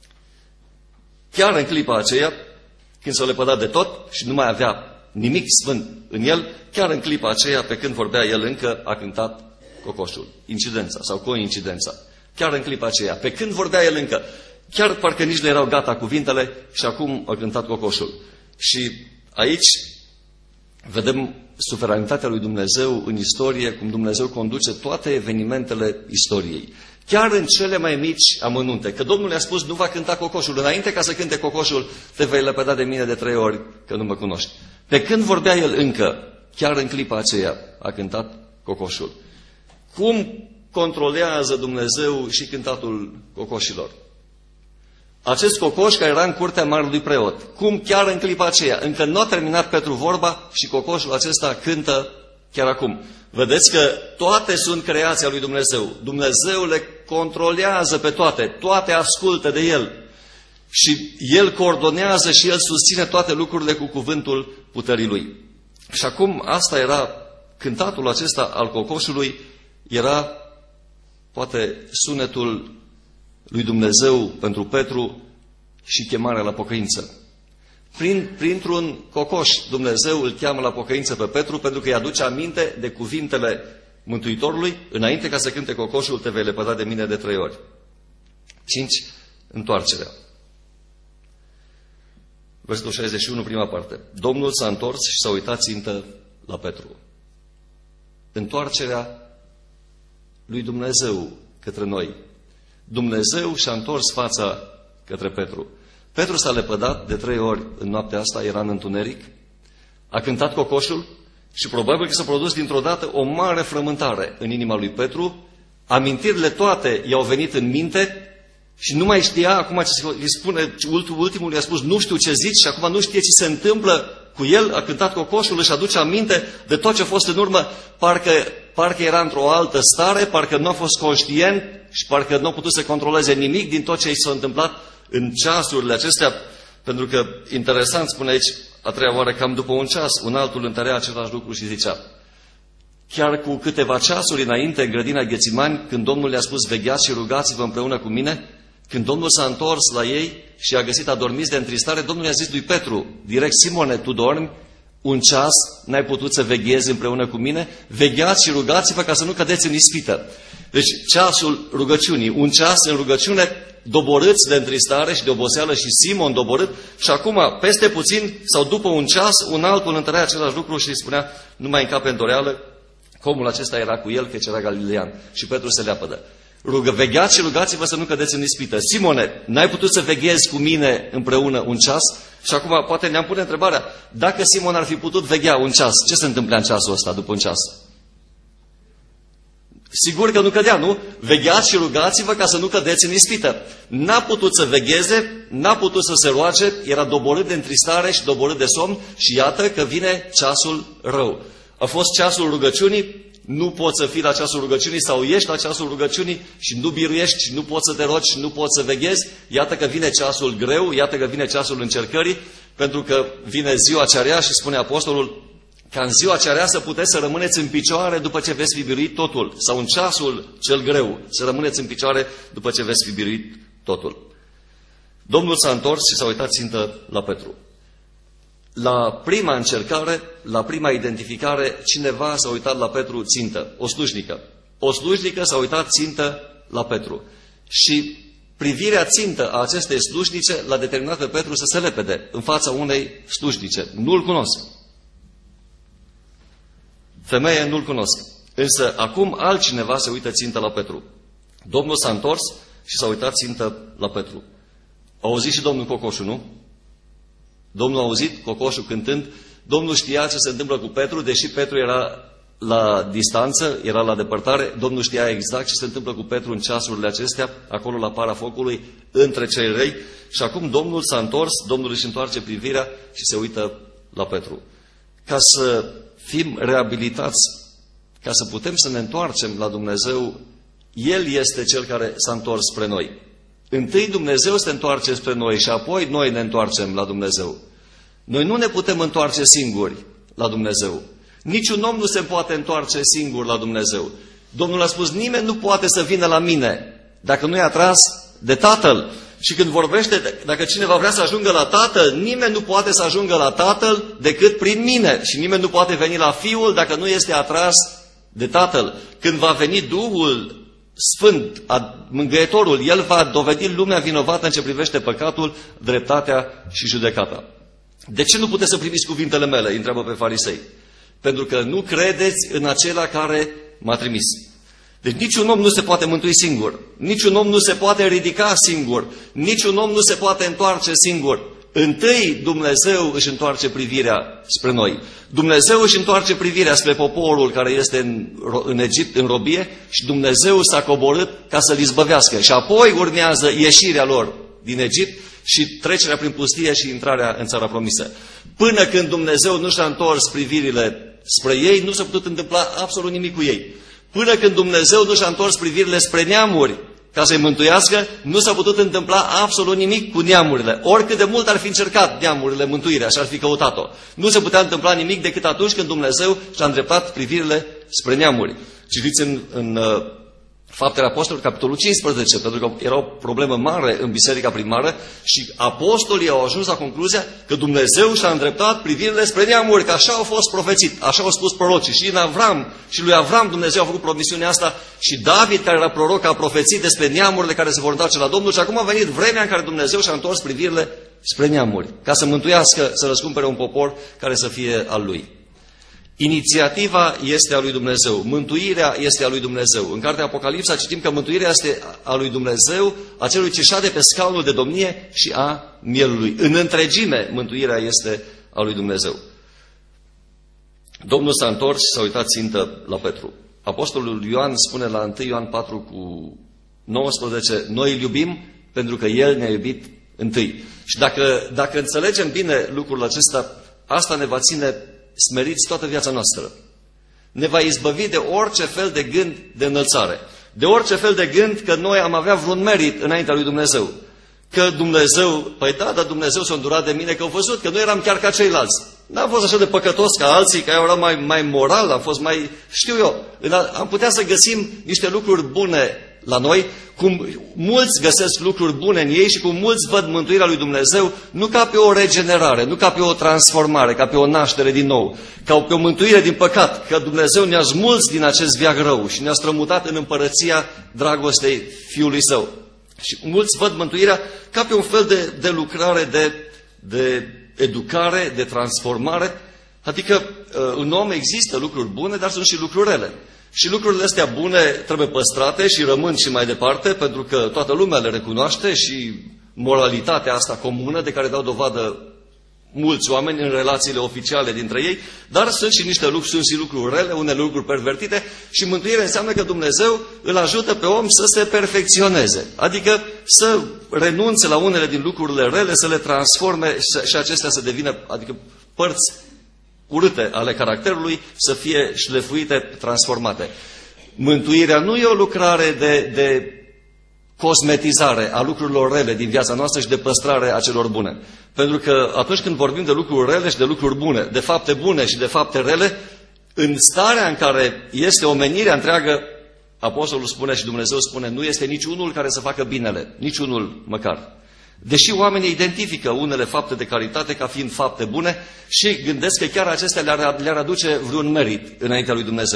Chiar în clipa aceea, când s-a lepădat de tot și nu mai avea nimic sfânt în el, chiar în clipa aceea, pe când vorbea el încă, a cântat cocoșul. Incidența sau coincidența. Chiar în clipa aceea, pe când vorbea el încă, chiar parcă nici nu erau gata cuvintele și acum a cântat cocoșul. Și aici vedem suveranitatea lui Dumnezeu în istorie, cum Dumnezeu conduce toate evenimentele istoriei. Chiar în cele mai mici amănunte. Că Domnul i-a spus, nu va cânta cocoșul. Înainte ca să cânte cocoșul, te vei lepăda de mine de trei ori, că nu mă cunoști. Pe când vorbea el încă, chiar în clipa aceea, a cântat cocoșul. Cum controlează Dumnezeu și cântatul cocoșilor? Acest cocoș care era în curtea marelui preot. Cum chiar în clipa aceea, încă nu a terminat Petru vorba și cocoșul acesta cântă chiar acum. Vedeți că toate sunt creația lui Dumnezeu. Dumnezeu le controlează pe toate, toate ascultă de El. Și El coordonează și El susține toate lucrurile cu cuvântul puterii Lui. Și acum asta era, cântatul acesta al cocoșului, era poate sunetul lui Dumnezeu pentru Petru și chemarea la pocăință. Prin, printr-un cocoș Dumnezeu îl cheamă la pocăință pe Petru pentru că îi aduce aminte de cuvintele Mântuitorului, înainte ca să cânte cocoșul, te vei lepăda de mine de trei ori. cinci. Întoarcerea. Versetul șaizeci și unu, prima parte. Domnul s-a întors și s-a uitat țintă la Petru. Întoarcerea lui Dumnezeu către noi. Dumnezeu și-a întors fața către Petru. Petru s-a lepădat de trei ori în noaptea asta, era în întuneric, a cântat cocoșul și probabil că s-a produs dintr-o dată o mare frământare în inima lui Petru. Amintirile toate i-au venit în minte și nu mai știa, acum ce îi spune, ultimul i-a spus, nu știu ce zici și acum nu știe ce se întâmplă cu el, a cântat cocoșul, își aduce aminte de tot ce a fost în urmă, parcă, parcă era într-o altă stare, parcă nu a fost conștient și parcă nu a putut să controleze nimic din tot ce i s-a întâmplat în ceasurile acestea, pentru că, interesant, spune aici, a treia oară, cam după un ceas, un altul întărea același lucru și zicea, chiar cu câteva ceasuri înainte, în grădina Ghețimani, când Domnul le-a spus, vegheați și rugați-vă împreună cu mine, când Domnul s-a întors la ei și a găsit adormiți de întristare, Domnul i-a zis lui Petru, direct, Simone, tu dormi? un ceas n-ai putut să veghezi împreună cu mine? Vegheați și rugați-vă ca să nu cădeți în ispită. Deci ceasul rugăciunii, un ceas în rugăciune, doborâți de întristare și de oboseală și Simon doborât, și acum, peste puțin, sau după un ceas, un altul întărea același lucru și îi spunea, nu mai încape în doreală, că omul acesta era cu el, căci era galilean. Și Petru se leapădă. Rugă, vegheați și rugați-vă să nu cădeți în ispită. Simone, n-ai putut să veghezi cu mine împreună un ceas? Și acum poate ne-am pune întrebarea, dacă Simon ar fi putut veghea un ceas, ce se întâmplea în ceasul ăsta după un ceas? Sigur că nu cădea, nu? Vegheați și rugați-vă ca să nu cădeți în ispită. N-a putut să vegheze, n-a putut să se roage, era doborât de întristare și doborât de somn și iată că vine ceasul rău. A fost ceasul rugăciunii, nu poți să fii la ceasul rugăciunii sau ești la ceasul rugăciunii și nu biruiești și nu poți să te rogi și nu poți să veghezi. Iată că vine ceasul greu, iată că vine ceasul încercării, pentru că vine ziua cea rea și spune apostolul, ca în ziua cea rea să puteți să rămâneți în picioare după ce veți fi biruit totul. Sau în ceasul cel greu să rămâneți în picioare după ce veți fi biruit totul. Domnul s-a întors și s-a uitat țintă la Petru. La prima încercare, la prima identificare, cineva s-a uitat la Petru țintă, o slujnică. O slujnică s-a uitat țintă la Petru. Și privirea țintă a acestei slujnice l-a determinat pe Petru să se lepede în fața unei slujnice. Nu-l cunosc. Femeie, nu-l cunosc. Însă acum altcineva se uită țintă la Petru. Domnul s-a întors și s-a uitat țintă la Petru. A auzit și Domnul cocoșul, nu? Domnul a auzit cocoșul cântând. Domnul știa ce se întâmplă cu Petru, deși Petru era la distanță, era la depărtare. Domnul știa exact ce se întâmplă cu Petru în ceasurile acestea, acolo la para focului, între cei răi. Și acum Domnul s-a întors, Domnul își întoarce privirea și se uită la Petru. Ca să fim reabilitați, ca să putem să ne întoarcem la Dumnezeu, El este Cel care s-a întors spre noi. Întâi Dumnezeu se întoarce spre noi și apoi noi ne întoarcem la Dumnezeu. Noi nu ne putem întoarce singuri la Dumnezeu. Niciun om nu se poate întoarce singur la Dumnezeu. Domnul a spus, nimeni nu poate să vină la mine dacă nu e atras de Tatăl. Și când vorbește, dacă cineva vrea să ajungă la Tatăl, nimeni nu poate să ajungă la Tatăl decât prin mine. Și nimeni nu poate veni la Fiul dacă nu este atras de Tatăl. Când va veni Duhul Sfânt, Mângâietorul, El va dovedi lumea vinovată în ce privește păcatul, dreptatea și judecata. De ce nu puteți să primiți cuvintele mele? Îi întreabă pe farisei. Pentru că nu credeți în acela care m-a trimis. Deci niciun om nu se poate mântui singur. Niciun om nu se poate ridica singur. Niciun om nu se poate întoarce singur. Întâi Dumnezeu își întoarce privirea spre noi. Dumnezeu își întoarce privirea spre poporul care este în, în Egipt, în robie, și Dumnezeu s-a coborât ca să-l izbăvească. Și apoi urmează ieșirea lor din Egipt și trecerea prin pustie și intrarea în țara promisă. Până când Dumnezeu nu și-a întors privirile spre ei, nu s-a putut întâmpla absolut nimic cu ei. Până când Dumnezeu nu și-a întors privirile spre neamuri ca să-i mântuiască, nu s-a putut întâmpla absolut nimic cu neamurile. Oricât de mult ar fi încercat neamurile mântuirea și ar fi căutat-o. Nu se putea întâmpla nimic decât atunci când Dumnezeu și-a îndreptat privirile spre neamuri. Citiți în, în uh, Faptele Apostolilor, capitolul cincisprezece, pentru că era o problemă mare în biserica primară și apostolii au ajuns la concluzia că Dumnezeu și-a îndreptat privirile spre neamuri, că așa au fost profețit, așa au spus prorocii. Și în Avram, și lui Avram Dumnezeu a făcut promisiunea asta și David, care era proroc, a profețit despre neamurile care se vor întoarce la Domnul și acum a venit vremea în care Dumnezeu și-a întors privirile spre neamuri, ca să mântuiască, să răscumpere un popor care să fie al lui. Inițiativa este a lui Dumnezeu, mântuirea este a lui Dumnezeu. În cartea Apocalipsa citim că mântuirea este a lui Dumnezeu, a celui ce șade pe scaunul de domnie și a mielului. În întregime, mântuirea este a lui Dumnezeu. Domnul s-a întors și s-a uitat țintă la Petru. Apostolul Ioan spune la întâi Ioan patru cu nouăsprezece, noi îl iubim pentru că El ne-a iubit întâi. Și dacă, dacă înțelegem bine lucrul acesta, asta ne va ține smeriți toată viața noastră. Ne va izbăvi de orice fel de gând de înălțare. De orice fel de gând că noi am avea vreun merit înaintea lui Dumnezeu. Că Dumnezeu, păi da, dar Dumnezeu s-a îndurat de mine, că au văzut că nu eram chiar ca ceilalți. N-am fost așa de păcătos ca alții, că eu eram mai, mai moral, am fost mai, știu eu. Am putea să găsim niște lucruri bune la noi, cum mulți găsesc lucruri bune în ei și cum mulți văd mântuirea lui Dumnezeu nu ca pe o regenerare, nu ca pe o transformare, ca pe o naștere din nou, ca pe o mântuire din păcat, că Dumnezeu ne-a smuls din acest veac rău și ne-a strămutat în împărăția dragostei Fiului Său. Și mulți văd mântuirea ca pe un fel de, de lucrare, de, de educare, de transformare, adică în om există lucruri bune, dar sunt și lucruri rele. Și lucrurile astea bune trebuie păstrate și rămân și mai departe, pentru că toată lumea le recunoaște și moralitatea asta comună de care dau dovadă mulți oameni în relațiile oficiale dintre ei, dar sunt și niște lucruri, sunt și lucruri rele, unele lucruri pervertite și mântuirea înseamnă că Dumnezeu îl ajută pe om să se perfecționeze, adică să renunțe la unele din lucrurile rele, să le transforme și acestea să devină, adică părți urâte ale caracterului, să fie șlefuite, transformate. Mântuirea nu e o lucrare de, de cosmetizare a lucrurilor rele din viața noastră și de păstrare a celor bune. Pentru că atunci când vorbim de lucruri rele și de lucruri bune, de fapte bune și de fapte rele, în starea în care este omenirea întreagă, Apostolul spune și Dumnezeu spune, nu este niciunul care să facă binele, niciunul măcar. Deși oamenii identifică unele fapte de calitate ca fiind fapte bune și gândesc că chiar acestea le-ar, le-ar aduce vreun merit înaintea lui Dumnezeu.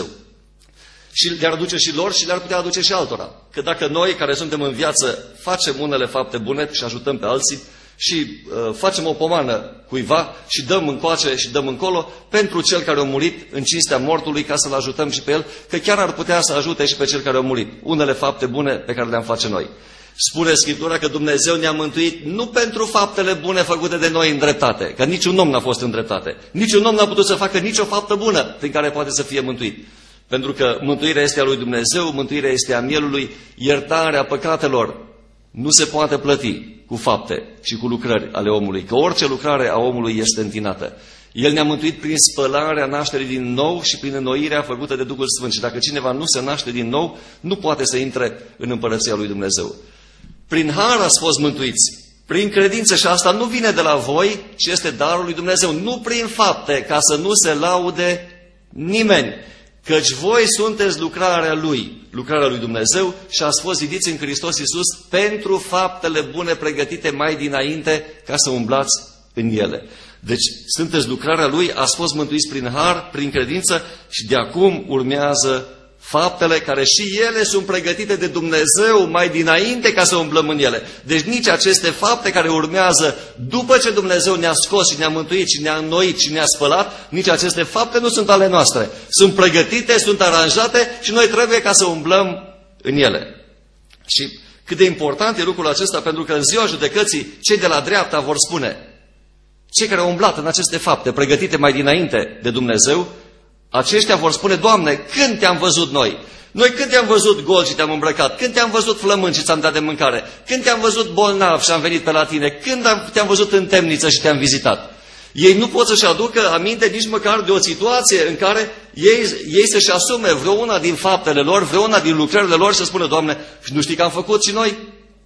Și le-ar aduce și lor și le-ar putea aduce și altora. Că dacă noi, care suntem în viață, facem unele fapte bune și ajutăm pe alții și uh, facem o pomană cuiva și dăm încoace și dăm încolo pentru cel care a murit în cinstea mortului ca să-l ajutăm și pe el, că chiar ar putea să ajute și pe cel care a murit. Unele fapte bune pe care le-am face noi. Spune Scriptura că Dumnezeu ne-a mântuit nu pentru faptele bune făcute de noi în dreptate, că niciun om n-a fost în dreptate. Niciun om n-a putut să facă nicio faptă bună prin care poate să fie mântuit. Pentru că mântuirea este a lui Dumnezeu, mântuirea este a mielului, iertarea păcatelor nu se poate plăti cu fapte și cu lucrări ale omului, că orice lucrare a omului este întinată. El ne-a mântuit prin spălarea nașterii din nou și prin înnoirea făcută de Duhul Sfânt. Și dacă cineva nu se naște din nou, nu poate să intre în împărăția lui Dumnezeu. Prin har ați fost mântuiți, prin credință, și asta nu vine de la voi, ci este darul lui Dumnezeu, nu prin fapte, ca să nu se laude nimeni, căci voi sunteți lucrarea Lui, lucrarea lui Dumnezeu și ați fost zidiți în Hristos Iisus pentru faptele bune pregătite mai dinainte ca să umblați în ele. Deci sunteți lucrarea Lui, ați fost mântuiți prin har, prin credință și de acum urmează faptele care și ele sunt pregătite de Dumnezeu mai dinainte ca să umblăm în ele. Deci nici aceste fapte care urmează după ce Dumnezeu ne-a scos și ne-a mântuit și ne-a înnoit și ne-a spălat, nici aceste fapte nu sunt ale noastre. Sunt pregătite, sunt aranjate și noi trebuie ca să umblăm în ele. Și cât de important e lucrul acesta, pentru că în ziua judecății cei de la dreapta vor spune, cei care au umblat în aceste fapte pregătite mai dinainte de Dumnezeu, aceștia vor spune, Doamne, când te-am văzut noi? Noi când te-am văzut gol și te-am îmbrăcat? Când te-am văzut flămând și ți-am dat de mâncare? Când te-am văzut bolnav și am venit pe la tine? Când te-am văzut în temniță și te-am vizitat? Ei nu pot să-și aducă aminte nici măcar de o situație în care ei, ei să-și asume vreuna din faptele lor, vreuna din lucrările lor și să spună, Doamne, nu știi că am făcut și noi?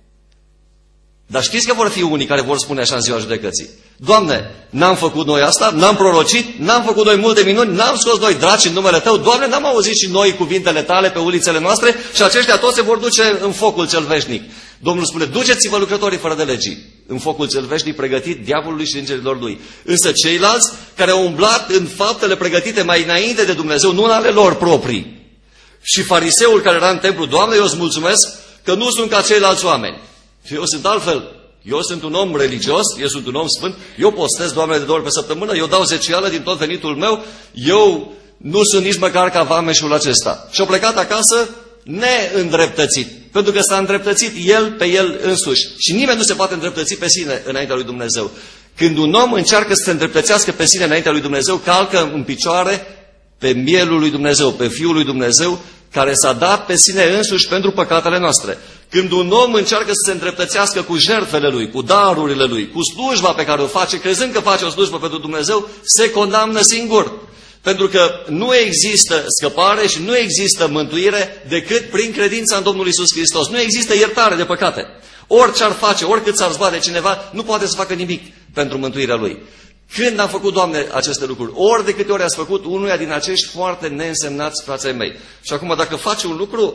Dar știți că vor fi unii care vor spune așa în ziua judecății. Doamne, n-am făcut noi asta, n-am prorocit, n-am făcut noi multe minuni, n-am scos noi draci în numele Tău. Doamne, n-am auzit și noi cuvintele Tale pe ulițele noastre și aceștia toți se vor duce în focul cel veșnic. Domnul spune, duceți-vă lucrătorii fără de legii în focul cel veșnic pregătit diavolului și îngerilor lui. Însă ceilalți care au umblat în faptele pregătite mai înainte de Dumnezeu, nu în ale lor proprii. Și fariseul care era în templu, Doamne, eu îți mulțumesc că nu sunt ca ceilalți oameni. Și eu sunt altfel. Eu sunt un om religios, eu sunt un om sfânt, eu postez, Doamne, de două ori pe săptămână, eu dau zecială din tot venitul meu, eu nu sunt nici măcar ca vameșul acesta. Și-a plecat acasă neîndreptățit, pentru că s-a îndreptățit el pe el însuși. Și nimeni nu se poate îndreptăți pe sine înaintea lui Dumnezeu. Când un om încearcă să se îndreptățească pe sine înaintea lui Dumnezeu, calcă în picioare pe mielul lui Dumnezeu, pe Fiul lui Dumnezeu, care s-a dat pe sine însuși pentru păcatele noastre. Când un om încearcă să se îndreptățească cu jertfele lui, cu darurile lui, cu slujba pe care o face, crezând că face o slujbă pentru Dumnezeu, se condamnă singur. Pentru că nu există scăpare și nu există mântuire decât prin credința în Domnul Iisus Hristos. Nu există iertare de păcate. Orice ar face, oricât s-ar zbate cineva, nu poate să facă nimic pentru mântuirea lui. Când am făcut, Doamne, aceste lucruri? Ori de câte ori ați făcut unuia din acești foarte neînsemnați frații mei. Și acum, dacă faci un lucru,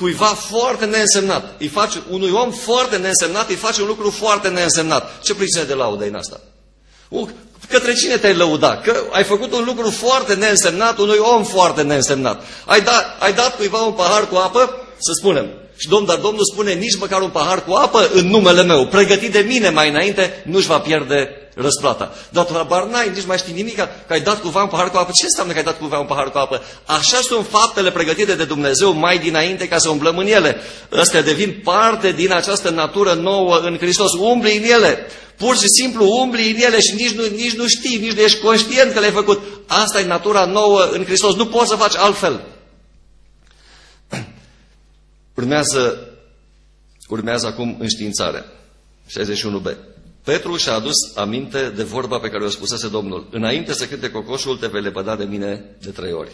cuiva foarte neînsemnat, îi faci unui om foarte neînsemnat, îi faci un lucru foarte neînsemnat. Ce pricină de laudă în asta? Către cine te-ai lăuda? Că ai făcut un lucru foarte neînsemnat unui om foarte neînsemnat. Ai dat, ai dat cuiva un pahar cu apă, să spunem. Și Domnul, dar Domnul spune, nici măcar un pahar cu apă în numele meu, pregătit de mine mai înainte, nu-și va pierde răsplata. Dar tu habar n-ai, nici mai știi nimic, că ai dat cuiva un pahar cu apă. Ce înseamnă că ai dat cuiva un pahar cu apă? Așa sunt faptele pregătite de Dumnezeu mai dinainte ca să umblăm în ele. Astea devin parte din această natură nouă în Hristos. Umbli în ele. Pur și simplu umbli în ele și nici nu, nici nu știi, nici nu ești conștient că le-ai făcut. Asta e natura nouă în Hristos. Nu poți să faci altfel. Urmează, urmează acum înștiințarea. șaizeci și unu b. Petru și-a adus aminte de vorba pe care o spusese Domnul. Înainte să cânte cocoșul, te vei lepăda de mine de trei ori.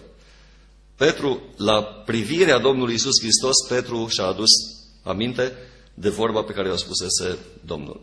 Petru, la privirea Domnului Iisus Hristos, Petru și-a adus aminte de vorba pe care o spusese Domnul.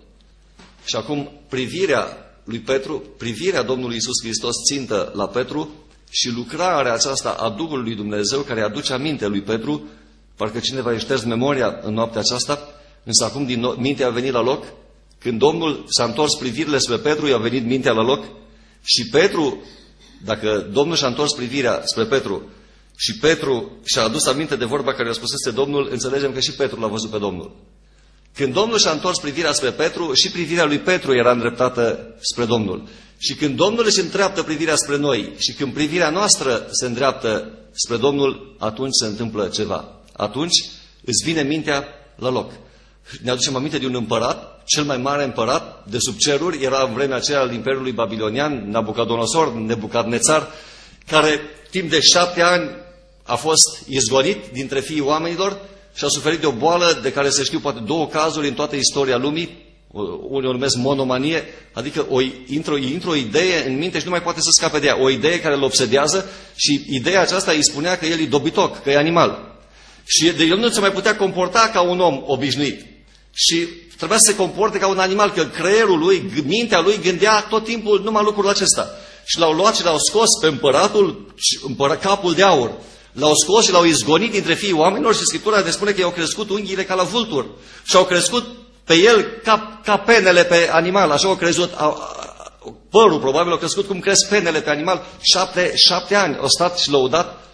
Și acum privirea lui Petru, privirea Domnului Iisus Hristos țintă la Petru și lucrarea aceasta a Duhului lui Dumnezeu care aduce aminte lui Petru, parcă cineva îi șters memoria în noaptea aceasta, însă acum din nou, mintea a venit la loc. Când Domnul s-a întors privirile spre Petru, i-a venit mintea la loc și Petru, dacă Domnul și-a întors privirea spre Petru și Petru și-a adus aminte de vorba care o spusese Domnul, înțelegem că și Petru l-a văzut pe Domnul. Când Domnul și-a întors privirea spre Petru, și privirea lui Petru era îndreptată spre Domnul. Și când Domnul își îndreaptă privirea spre noi și când privirea noastră se îndreaptă spre Domnul, atunci se întâmplă ceva. Atunci îți vine mintea la loc. Ne aducem aminte de un împărat, cel mai mare împărat de sub ceruri, era în vremea aceea al Imperiului Babilonian, Nabucodonosor, Nebucadnețar, care timp de șapte ani a fost izgonit dintre fiii oamenilor și a suferit de o boală de care se știu poate două cazuri în toată istoria lumii, unii o numesc monomanie, adică o, intră, intră o idee în minte și nu mai poate să scape de ea, o idee care îl obsedează și ideea aceasta îi spunea că el e dobitoc, că e animal. Și de el nu se mai putea comporta ca un om obișnuit. Și trebuia să se comporte ca un animal, că creierul lui, mintea lui gândea tot timpul numai lucrul acesta. Și l-au luat și l-au scos pe împăratul, împărat, capul de aur. L-au scos și l-au izgonit dintre fiii oamenilor și Scriptura ne spune că i-au crescut unghiile ca la vultur. Și au crescut pe el ca, ca penele pe animal. Așa au crezut, au, părul probabil au crescut cum cresc penele pe animal. Șapte, șapte ani au stat și lăudat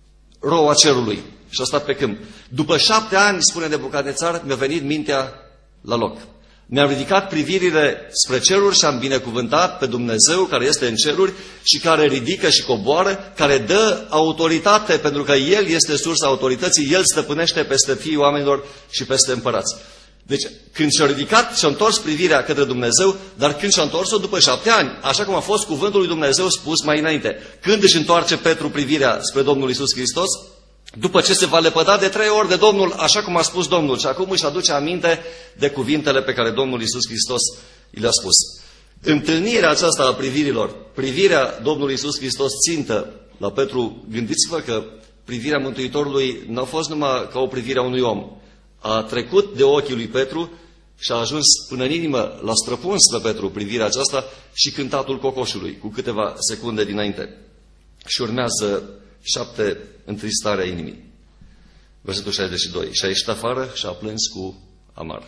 roa cerului. Și a stat pe câmp. După șapte ani, spune Nebucadnețar, mi-a venit mintea la loc. Mi-am ridicat privirile spre ceruri și am binecuvântat pe Dumnezeu care este în ceruri și care ridică și coboară, care dă autoritate, pentru că El este sursa autorității, El stăpânește peste fiii oamenilor și peste împărați. Deci, când și-a ridicat, și-a întors privirea către Dumnezeu, dar când și-a întors-o după șapte ani, așa cum a fost cuvântul lui Dumnezeu spus mai înainte. Când își întoarce Petru privirea spre Domnul Iisus Hristos? După ce se va lepăda de trei ori de Domnul, așa cum a spus Domnul. Și acum își aduce aminte de cuvintele pe care Domnul Iisus Hristos i le-a spus. Întâlnirea aceasta a privirilor, privirea Domnului Iisus Hristos țintă la Petru, gândiți-vă că privirea Mântuitorului n-a fost numai ca o privire a unui om. A trecut de ochii lui Petru și a ajuns până în inimă, l-a străpuns pe Petru privirea aceasta și cântatul cocoșului, cu câteva secunde dinainte. Și urmează șapte întristarea inimii. Versetul șaizeci și doi. Și a ieșit afară și a plâns cu amar.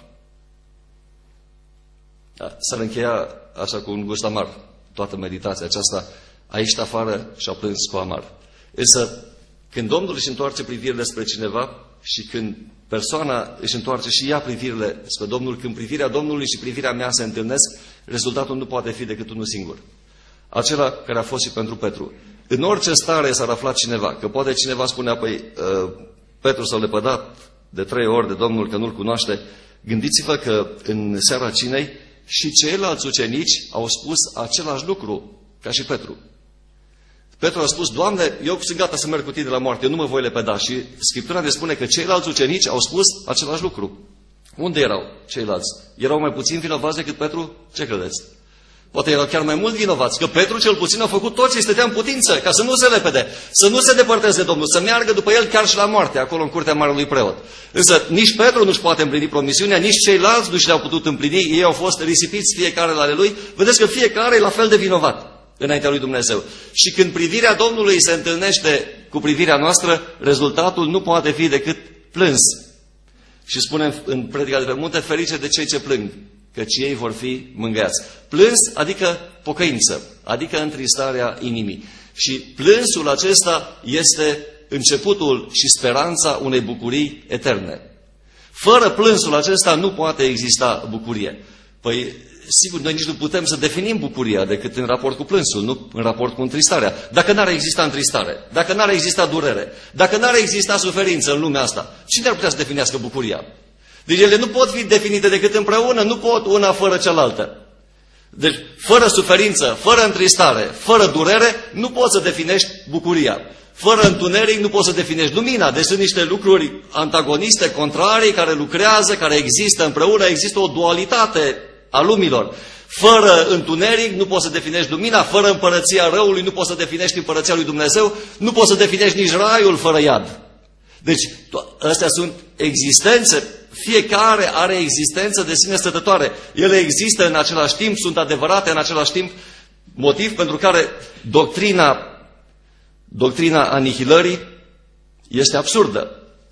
Da, s-ar încheia așa cu un gust amar toată meditația aceasta. A ieșit afară și a plâns cu amar. Însă, când Domnul își întoarce privirile spre cineva și când persoana își întoarce și ea privirile spre Domnul, când privirea Domnului și privirea mea se întâlnesc, rezultatul nu poate fi decât unul singur. Acela care a fost și pentru Petru. În orice stare s-ar afla cineva, că poate cineva spunea, păi, uh, Petru s-a lepădat de trei ori de Domnul că nu-L cunoaște. Gândiți-vă că în seara cinei și ceilalți ucenici au spus același lucru ca și Petru. Petru a spus, Doamne, eu sunt gata să merg cu tine la moarte, eu nu mă voi lepăda. Și Scriptura ne spune că ceilalți ucenici au spus același lucru. Unde erau ceilalți? Erau mai puțin vinovați decât Petru? Ce credeți? Poate erau chiar mai mult vinovați, că Petru cel puțin a făcut tot ce îi stătea în putință, ca să nu se lepede, să nu se depărteze de Domnul, să meargă după el chiar și la moarte, acolo în curtea marelui preot. Însă nici Petru nu-și poate împlini promisiunea, nici ceilalți nu și le-au putut împlini, ei au fost risipiți fiecare la ale lui. Vedeți că fiecare e la fel de vinovat înaintea lui Dumnezeu. Și când privirea Domnului se întâlnește cu privirea noastră, rezultatul nu poate fi decât plâns. Și spunem în predica de pe munte, ferice de cei ce plâng, căci ei vor fi mângâiați. Plâns adică pocăință, adică întristarea inimii. Și plânsul acesta este începutul și speranța unei bucurii eterne. Fără plânsul acesta nu poate exista bucurie. Păi, sigur, noi nici nu putem să definim bucuria decât în raport cu plânsul, nu în raport cu întristarea. Dacă n-ar exista întristare, dacă n-ar exista durere, dacă n-ar exista suferință în lumea asta, cine ar putea să definească bucuria? Deci ele nu pot fi definite decât împreună, nu pot una fără cealaltă. Deci, fără suferință, fără întristare, fără durere, nu poți să definești bucuria. Fără întuneric nu poți să definești lumina. Deci sunt niște lucruri antagoniste, contrarii, care lucrează, care există împreună, există o dualitate a lumilor. Fără întuneric nu poți să definești lumina, fără împărăția răului nu poți să definești împărăția lui Dumnezeu, nu poți să definești nici raiul fără iad. Deci, astea sunt existențe, fiecare are existență de sine stătătoare. Ele există în același timp, sunt adevărate în același timp, motiv pentru care doctrina, doctrina anihilării este absurdă.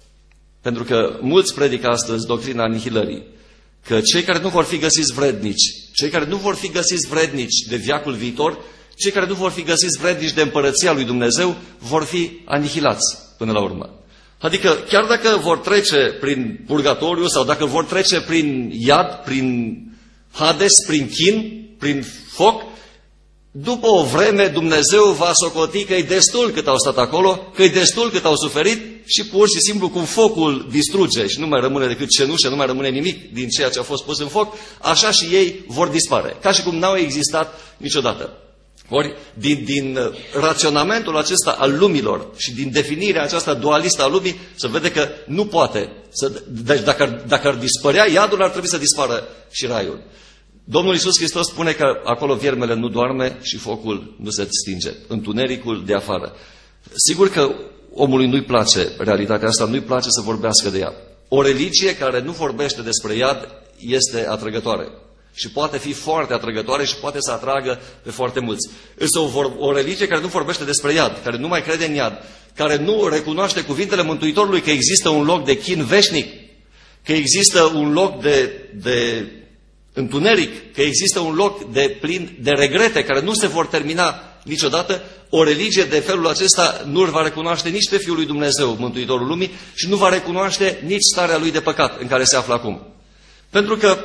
Pentru că mulți predică astăzi doctrina anihilării. Că cei care nu vor fi găsiți vrednici, cei care nu vor fi găsiți vrednici de veacul viitor, cei care nu vor fi găsiți vrednici de împărăția lui Dumnezeu, vor fi anihilați până la urmă. Adică chiar dacă vor trece prin purgatoriu sau dacă vor trece prin iad, prin Hades, prin chin, prin foc, după o vreme Dumnezeu va socoti că e destul cât au stat acolo, că e destul cât au suferit și pur și simplu cum focul distruge și nu mai rămâne decât cenușă, nu mai rămâne nimic din ceea ce a fost pus în foc, așa și ei vor dispare, ca și cum n-au existat niciodată. Ori din, din raționamentul acesta al lumilor și din definirea aceasta dualistă a lumii, se vede că nu poate. Să, deci dacă ar, dacă ar dispărea iadul, ar trebui să dispară și raiul. Domnul Iisus Hristos spune că acolo viermele nu doarme și focul nu se stinge. Întunericul de afară. Sigur că omului nu-i place realitatea asta, nu-i place să vorbească de ea. O religie care nu vorbește despre iad este atrăgătoare. Și poate fi foarte atrăgătoare și poate să atragă pe foarte mulți. Însă o, o religie care nu vorbește despre iad, care nu mai crede în iad, care nu recunoaște cuvintele Mântuitorului că există un loc de chin veșnic, că există un loc de, de întuneric, că există un loc de plin de regrete care nu se vor termina niciodată, o religie de felul acesta nu îl va recunoaște nici pe Fiul lui Dumnezeu, Mântuitorul lumii, și nu va recunoaște nici starea lui de păcat în care se află acum. Pentru că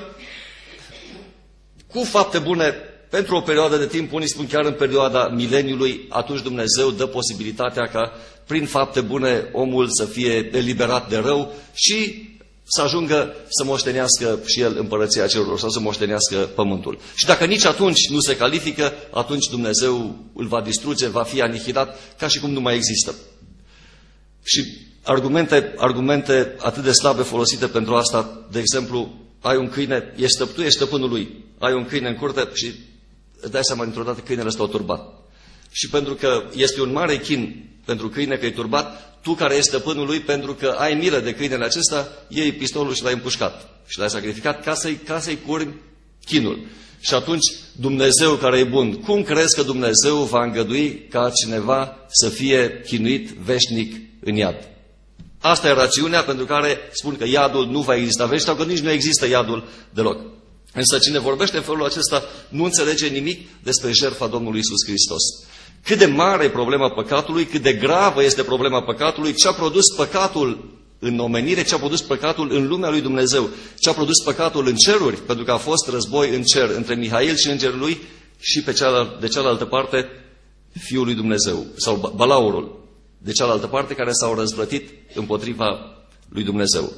cu fapte bune, pentru o perioadă de timp, unii spun chiar în perioada mileniului, atunci Dumnezeu dă posibilitatea ca prin fapte bune omul să fie eliberat de rău și să ajungă să moștenească și el împărăția cerurilor sau să moștenească pământul. Și dacă nici atunci nu se califică, atunci Dumnezeu îl va distruge, va fi anihilat ca și cum nu mai există. Și argumente, argumente atât de slabe folosite pentru asta, de exemplu, ai un câine, ești, tu ești stăpânul lui, ai un câine în curte și îți dai seama dintr-o dată câinele ăsta o turbat. Și pentru că este un mare chin pentru câine că e turbat, tu care ești stăpânul lui, pentru că ai milă de câinele acesta, iei pistolul și l-ai împușcat și l-ai sacrificat ca să-i, ca să-i curmi chinul. Și atunci Dumnezeu care e bun, cum crezi că Dumnezeu va îngădui ca cineva să fie chinuit veșnic în iad? Asta e rațiunea pentru care spun că iadul nu va exista veșnic sau că nici nu există iadul deloc. Însă cine vorbește în felul acesta nu înțelege nimic despre jertfa Domnului Iisus Hristos. Cât de mare e problema păcatului, cât de gravă este problema păcatului, ce a produs păcatul în omenire, ce a produs păcatul în lumea lui Dumnezeu, ce a produs păcatul în ceruri, pentru că a fost război în cer între Mihail și îngerul lui și pe cealaltă, de cealaltă parte Fiul lui Dumnezeu, sau Balaurul, de cealaltă parte, care s-au răzvrătit împotriva lui Dumnezeu.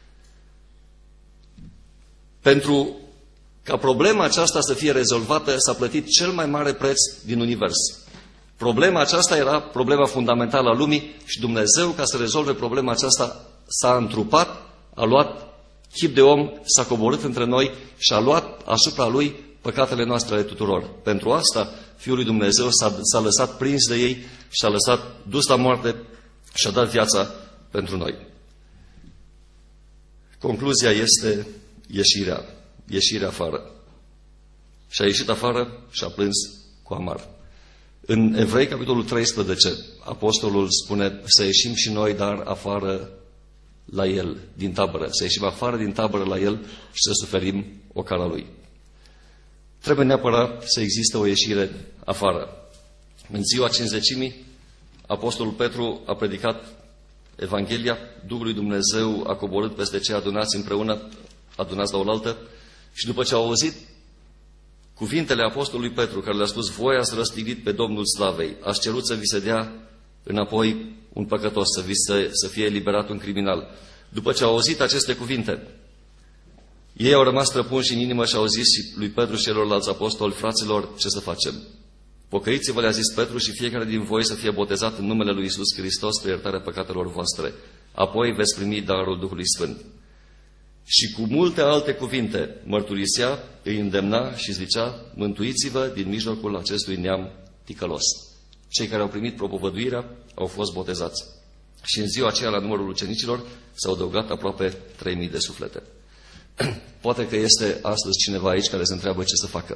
Pentru ca problema aceasta să fie rezolvată, s-a plătit cel mai mare preț din univers. Problema aceasta era problema fundamentală a lumii și Dumnezeu, ca să rezolve problema aceasta, s-a întrupat, a luat chip de om, s-a coborât între noi și a luat asupra lui păcatele noastre ale tuturor. Pentru asta, Fiul lui Dumnezeu s-a, s-a lăsat prins de ei și a lăsat dus la moarte și a dat viața pentru noi. Concluzia este ieșirea, ieșirea afară. Și a ieșit afară și a plâns cu amar. În Evrei, capitolul treisprezece, apostolul spune să ieșim și noi, dar afară la el din tabără, să ieșim afară din tabără la el și să suferim ocara lui. Trebuie neapărat să existe o ieșire afară. În ziua Cincizecimii, Apostolul Petru a predicat Evanghelia, Duhul lui Dumnezeu a coborât peste cei adunați împreună, adunați la oaltă, și după ce au auzit cuvintele Apostolului Petru, care le-a spus: voi ați răstignit pe Domnul Slavei, ați cerut să vi se dea înapoi un păcătos, să, vi se, să fie eliberat un criminal. După ce au auzit aceste cuvinte, ei au rămas străpunși în inimă și au zis și lui Petru și celorlalți apostoli: fraților, ce să facem? Pocăiți-vă, le-a zis Petru, și fiecare din voi să fie botezat în numele lui Iisus Hristos spre iertarea păcatelor voastre. Apoi veți primi darul Duhului Sfânt. Și cu multe alte cuvinte mărturisea, îi îndemna și zicea: mântuiți-vă din mijlocul acestui neam ticălos. Cei care au primit propovăduirea au fost botezați. Și în ziua aceea, la numărul ucenicilor, s-au adăugat aproape trei mii de suflete. Poate că este astăzi cineva aici care se întreabă ce să facă.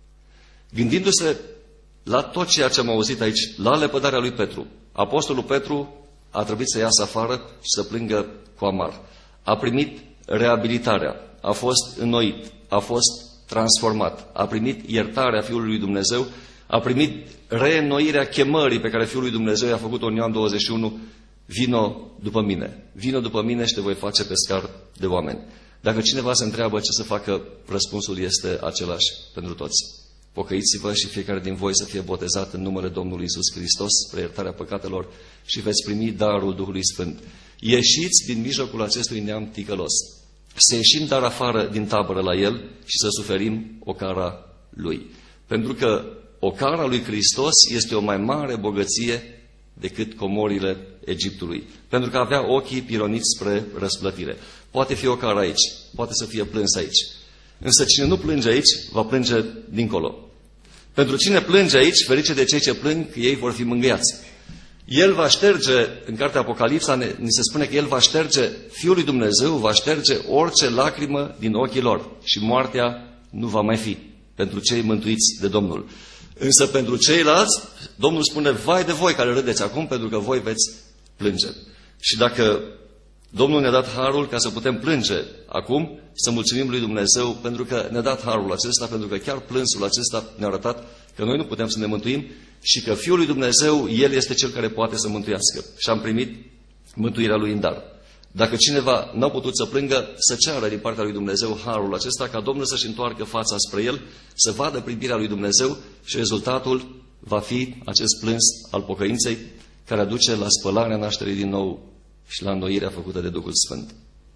Gândindu-se la tot ceea ce am auzit aici, la lepădarea lui Petru, Apostolul Petru a trebuit să iasă afară și să plângă cu amar. A primit reabilitarea, a fost înnoit, a fost transformat, a primit iertarea Fiului lui Dumnezeu, a primit reînnoirea chemării pe care Fiul lui Dumnezeu i-a făcut-o în Ioan douăzeci și unu: vino după mine, vino după mine și te voi face pescar de oameni. Dacă cineva se întreabă ce să facă, răspunsul este același pentru toți. Pocăiți-vă și fiecare din voi să fie botezat în numele Domnului Iisus Hristos spre iertarea păcatelor și veți primi darul Duhului Sfânt. Ieșiți din mijlocul acestui neam ticălos. Să ieșim dar afară din tabără la el și să suferim ocara lui. Pentru că ocara lui Hristos este o mai mare bogăție decât comorile Egiptului. Pentru că avea ochii pironiți spre răsplătire. Poate fi ocara aici, poate să fie plâns aici. Însă cine nu plânge aici, va plânge dincolo. Pentru cine plânge aici, ferice de cei ce plâng, că ei vor fi mângâiați. El va șterge, în cartea Apocalipsa ni se spune că El va șterge, Fiul lui Dumnezeu va șterge orice lacrimă din ochii lor și moartea nu va mai fi pentru cei mântuiți de Domnul. Însă pentru ceilalți, Domnul spune: vai de voi care râdeți acum, pentru că voi veți plânge. Și dacă Domnul ne-a dat harul ca să putem plânge acum, să mulțumim lui Dumnezeu pentru că ne-a dat harul acesta, pentru că chiar plânsul acesta ne-a arătat că noi nu putem să ne mântuim și că Fiul lui Dumnezeu, El este Cel care poate să mântuiască. Și am primit mântuirea Lui în dar. Dacă cineva n-a putut să plângă, să ceară din partea lui Dumnezeu harul acesta, ca Domnul să-și întoarcă fața spre el, să vadă privirea lui Dumnezeu și rezultatul va fi acest plâns al pocăinței, care aduce la spălarea nașterii din nou și la înnoirea făcută de Duhul Sfânt.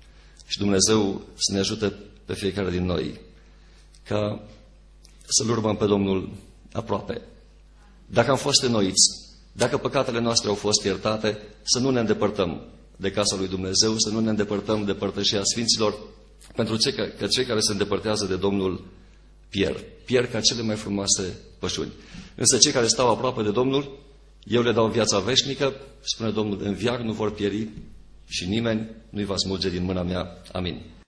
Și Dumnezeu să ne ajute pe fiecare din noi ca să-L urmăm pe Domnul aproape. Dacă am fost înnoiți, dacă păcatele noastre au fost iertate, să nu ne îndepărtăm de casa lui Dumnezeu, să nu ne îndepărtăm de părtășia Sfinților, pentru că cei care se îndepărtează de Domnul pierd. Pierd ca cele mai frumoase pășuni. Însă cei care stau aproape de Domnul, eu le dau viața veșnică, spune Domnul, în veac nu vor pieri și nimeni nu-i va smulge din mâna mea. Amin.